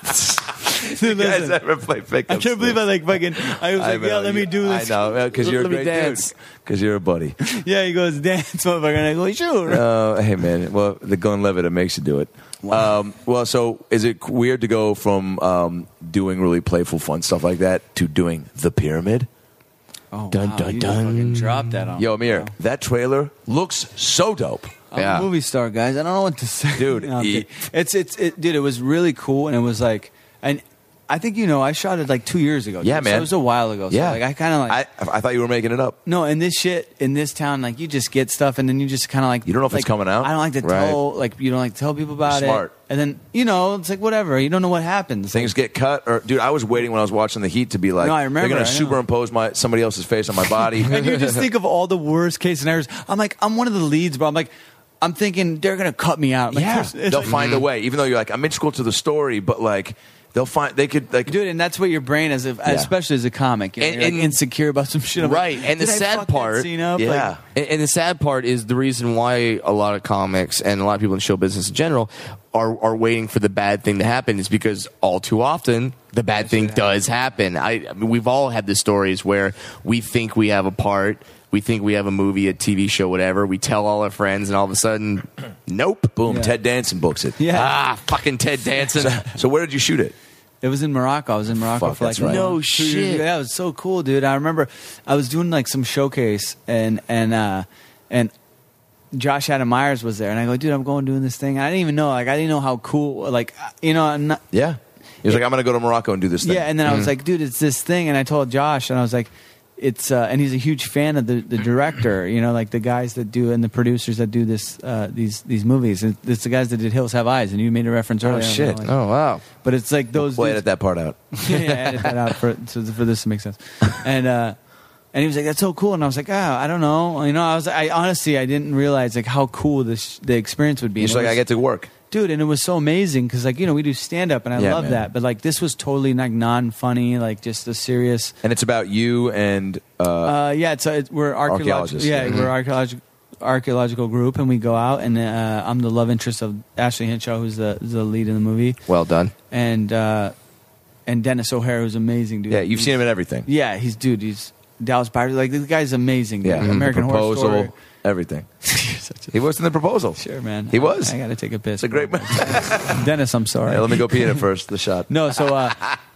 Dude, You guys listen. ever play pickup I can't believe I like fucking. I was like, know, yeah, let me you- do this. I know, because you're a Let me great dance. dude. Because you're a buddy. Yeah, he goes dance, motherfucker, and I go sure. Uh, hey, man. Well, the Glenn Levitt, it makes you do it. Um, well, so is it weird to go from um, doing really playful, fun stuff like that to doing The Pyramid? Oh, Dun, wow, dun, you dun. fucking dropped that on. Yo, me, Amir, bro. that trailer looks so dope. I'm Yeah. a movie star, guys. I don't know what to say, Dude, No, I'm he- kidding. it's it's it, dude. It was really cool, and it was like, and I think you know, I shot it like two years ago. Yeah, dude. So man. it was a while ago. So Yeah. like I kind of like. I, I thought you were making it up. No, and this shit in this town, like you just get stuff, and then you just kind of like You don't know if it's like, coming out? I don't like to Right. tell, like you don't like to tell people about Smart. it, and then you know it's like whatever. You don't know what happens. Things get cut, or dude, I was waiting when I was watching The Heat to be like, No, I remember, they're going I to know. superimpose my somebody else's face on my body. And you just think of all the worst case scenarios. I'm like, I'm one of the leads, bro. I'm like, I'm thinking they're gonna cut me out. I'm like, yeah, first- it's they'll like- find a way, even though you're like, I'm integral to the story, but like, they'll find they could like, Dude, and that's what your brain is, especially as a comic. You know, And- you're, like, and- insecure about some shit. I'm like, Right, and the did I sad fuck that part- scene up? yeah. Like, And, and the sad part is the reason why a lot of comics and a lot of people in show business in general are are waiting for the bad thing to happen is because all too often the bad thing does happen. I, I mean, we've all had the stories where we think we have a part, we think we have a movie, a T V show, whatever. We tell all our friends, and all of a sudden, nope, boom, Yeah. Ted Danson books it. yeah. ah, fucking Ted Danson. So where did you shoot it? It was in Morocco. I was in Morocco Fuck, for like that's right. a No month, two years shit. ago. Yeah, it was so cool, dude. I remember I was doing like some showcase, and and uh, and Josh Adam Myers was there, and I go, dude, I'm going doing this thing. And I didn't even know, like, I didn't know how cool, like, you know, I'm not, Yeah, he was like, I'm going to go to Morocco and do this thing. yeah. And then I Mm-hmm. was like, dude, it's this thing, and I told Josh, and I was like, it's uh, and he's a huge fan of the, the director, you know, like the guys that do and the producers that do this uh, these these movies. And it's the guys that did Hills Have Eyes, and you made a reference earlier. I was shit. like- Oh wow. But it's like those. We'll dudes- edit that part out. yeah, yeah, edit that out for so for this to make sense. And uh, and he was like, "That's so cool," and I was like, "Oh, I don't know." You know, I was, I honestly, I didn't realize like how cool this the experience would be. He's And it like, I was- get to work. dude, and it was so amazing because like you know we do stand up and I Yeah, love man. that, but like this was totally like non funny, like just a serious. And it's about you and uh, Uh, yeah, it's, uh, it's we're archaeological. Archaeologists, Yeah, yeah. we're archaeological archaeological group, and we go out, and uh, I'm the love interest of Ashley Henshaw, who's the the lead in the movie, Well done. and uh, and Dennis O'Hare, who's amazing, dude. yeah, you've He's- seen him in everything. Yeah, he's dude. He's Dallas Buyers. Like this guy's amazing. Dude. Yeah, American the Horror proposal, Story. everything. Such a- He was in the proposal. sure, man. He was. I, I got to take a piss. It's a great. Dennis, I'm sorry. Hey, let me go pee in it first. The shot. No, so, uh,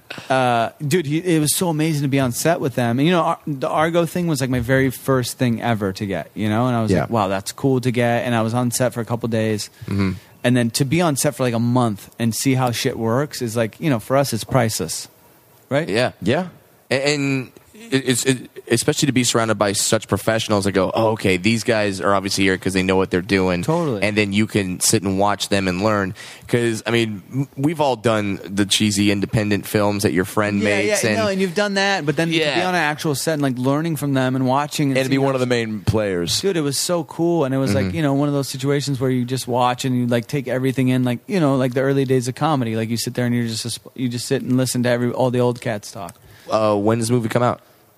uh, dude, he, it was so amazing to be on set with them. And, you know, Ar- the Argo thing was like my very first thing ever to get, you know? And I was Yeah. like, wow, that's cool to get. And I was on set for a couple days. Mm-hmm. And then to be on set for like a month and see how shit works is like, you know, for us, it's priceless. Right? Yeah. Yeah. And- and it's it, especially to be surrounded by such professionals that go, oh, okay, these guys are obviously here because they know what they're doing. Totally. And then you can sit and watch them and learn. Because, I mean, m- we've all done the cheesy independent films that your friend Yeah, makes. yeah, and no, and you've done that, but then to Yeah. be on an actual set and like learning from them and watching, And to be seeing one how- of the main players. Dude, it was so cool, and it was Mm-hmm. like you know one of those situations where you just watch and you like take everything in, like you know, like the early days of comedy. Like you sit there and you just you just sit and listen to every all the old cats talk. uh, when does the movie come out?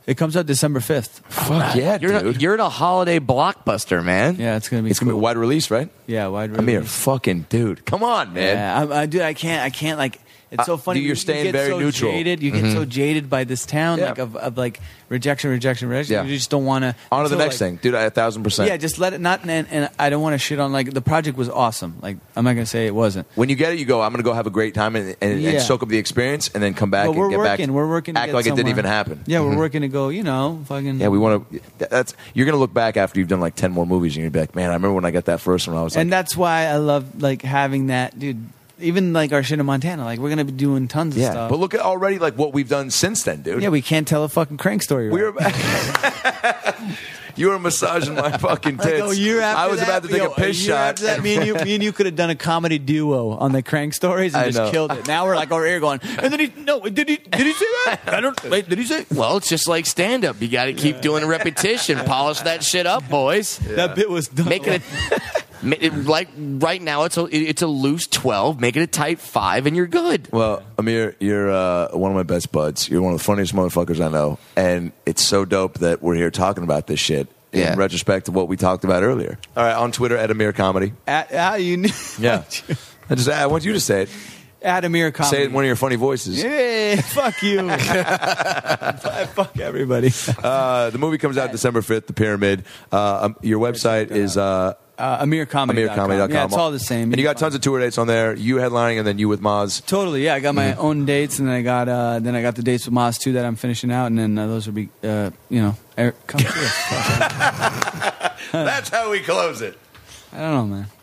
It comes out December fifth. Fuck yeah, You're in, a, dude. you're in a holiday blockbuster, man. Yeah, it's gonna be. It's cool. gonna be wide release, right? Yeah, wide release. Amir, fucking dude, come on, man. Yeah, I, I, dude, I can't. I can't like. It's so Uh, funny. dude, you're you staying get very so neutral. Jaded. You get so jaded by this town, Yeah. like of, of like rejection, rejection, rejection. Yeah. You just don't want to. On to the next thing, dude. I, a thousand percent. Yeah, just let it not. And, and I don't want to shit on like the project was awesome. Like I'm not gonna say it wasn't. When you get it, you go, I'm going to go have a great time and, and, Yeah. and soak up the experience, and then come back But and we're get working. back. We're working. To Act get like it didn't somewhere. even happen. Yeah, we're working to go. You know, fucking. Yeah, we want to. That's you're going to look back after you've done like ten more movies, and you're be like, man, I remember when I got that first one. I was like, And that's why I love like having that, dude. Even like our shit in Montana, like we're gonna be doing tons of yeah. stuff. But look at already like what we've done since then, dude. yeah, we can't tell a fucking crank story. Right? we were. You were massaging my fucking tits. Like, oh, year after I was that, about to take yo, a piss year shot. after that, me and you, me and you could have done a comedy duo on the crank stories and I just know. killed it. Now we're like over here going, and then he no, did he did he say that? I don't. Wait, did he say? Well, it's just like stand up. You got to keep doing a repetition, polish that shit up, boys. That bit was done. Make it a, ma- it- like right now. It's a it's a loose twelve. Make it a tight five, and you're good. Well, Amir, you're uh, one of my best buds. You're one of the funniest motherfuckers I know, and it's so dope that we're here talking about this shit. Yeah. In retrospect to what we talked about earlier. All right, on Twitter at Amir Comedy. At, at, you knew, Yeah, I just I want you to say it. at Amir Comedy. Say it in one of your funny voices. Yeah, fuck you. Fuck everybody. Uh, the movie comes out December fifth. The Pyramid. Uh, um, your website is uh, Uh, Amir Comedy. Amir Comedy dot com. Yeah, it's all the same. And you got tons of tour dates on there. You headlining, and then you with Maz. Totally, yeah. I got my Mm-hmm. own dates, and then I got uh, then I got the dates with Maz too that I'm finishing out, and then uh, those will be uh, you know er- come through. That's how we close it. I don't know, man.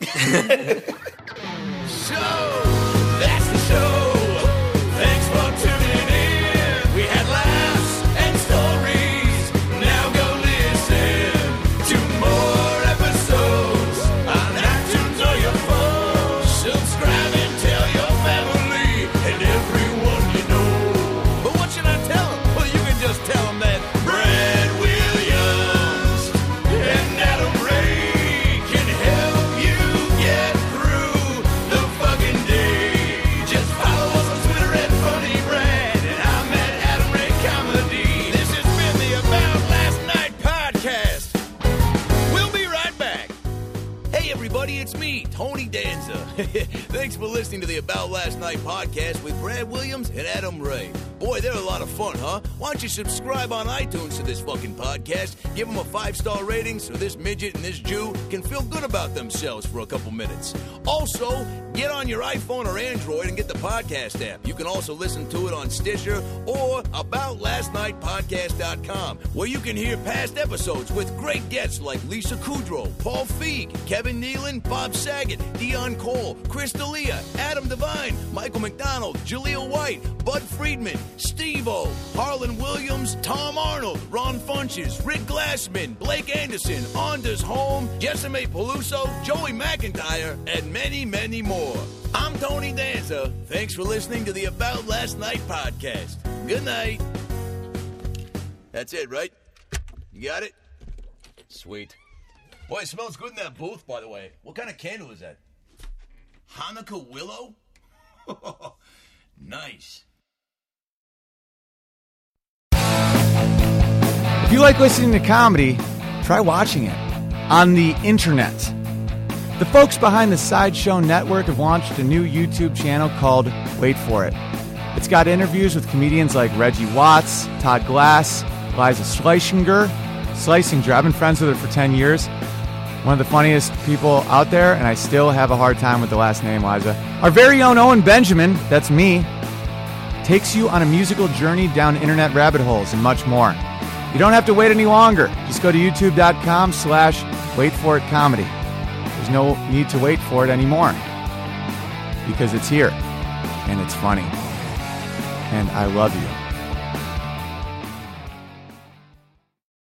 So, that's the show. Thanks for tuning in. We had laughs and stories. Now go listen to more episodes on iTunes or your phone. Subscribe and tell your family and everyone you know. But what should I tell them? Well, you can just tell them that Brad Williams and Adam Ray can help you get through the fucking day. Just follow us on Twitter at Funny Brad, and I'm at Adam Ray Comedy. This has been the About Last Night podcast. We'll be right back. Hey everybody, it's me, Tony Danza. Thanks for listening to the About Last Night podcast with Brad Williams and Adam Ray. Boy, they're a lot of fun, huh? Why don't you subscribe on iTunes to this fucking podcast, give them a five-star rating so this midget and this Jew can feel good about themselves for a couple minutes. Also, get on your iPhone or Android and get the podcast app. You can also listen to it on Stitcher or about last night podcast dot com, where you can hear past episodes with great guests like Lisa Kudrow, Paul Feig, Kevin Nealon, Bob Saget, Dion Cole, Chris D'Elia, Adam Devine, Michael McDonald, Jaleel White, Bud Friedman, Steve-O, Harlan Williams, Tom Arnold, Ron Funches, Rick Glassman, Blake Anderson, Anders Holm, Jessime Peluso, Joey McIntyre, and many, many more. I'm Tony Danza. Thanks for listening to the About Last Night podcast. Good night. That's it, right? You got it? Sweet. Boy, it smells good in that booth, by the way. What kind of candle is that? Hanukkah willow? Nice. If you like listening to comedy, try watching it on the internet. The folks behind the Sideshow Network have launched a new YouTube channel called Wait For It. It's got interviews with comedians like Reggie Watts, Todd Glass, Liza Schlesinger. Schlesinger, I've been friends with her for ten years. One of the funniest people out there, and I still have a hard time with the last name, Liza. Our very own Owen Benjamin, that's me, takes you on a musical journey down internet rabbit holes and much more. You don't have to wait any longer. Just go to youtube.com slash wait for it comedy. There's no need to wait for it anymore because it's here and it's funny. And I love you.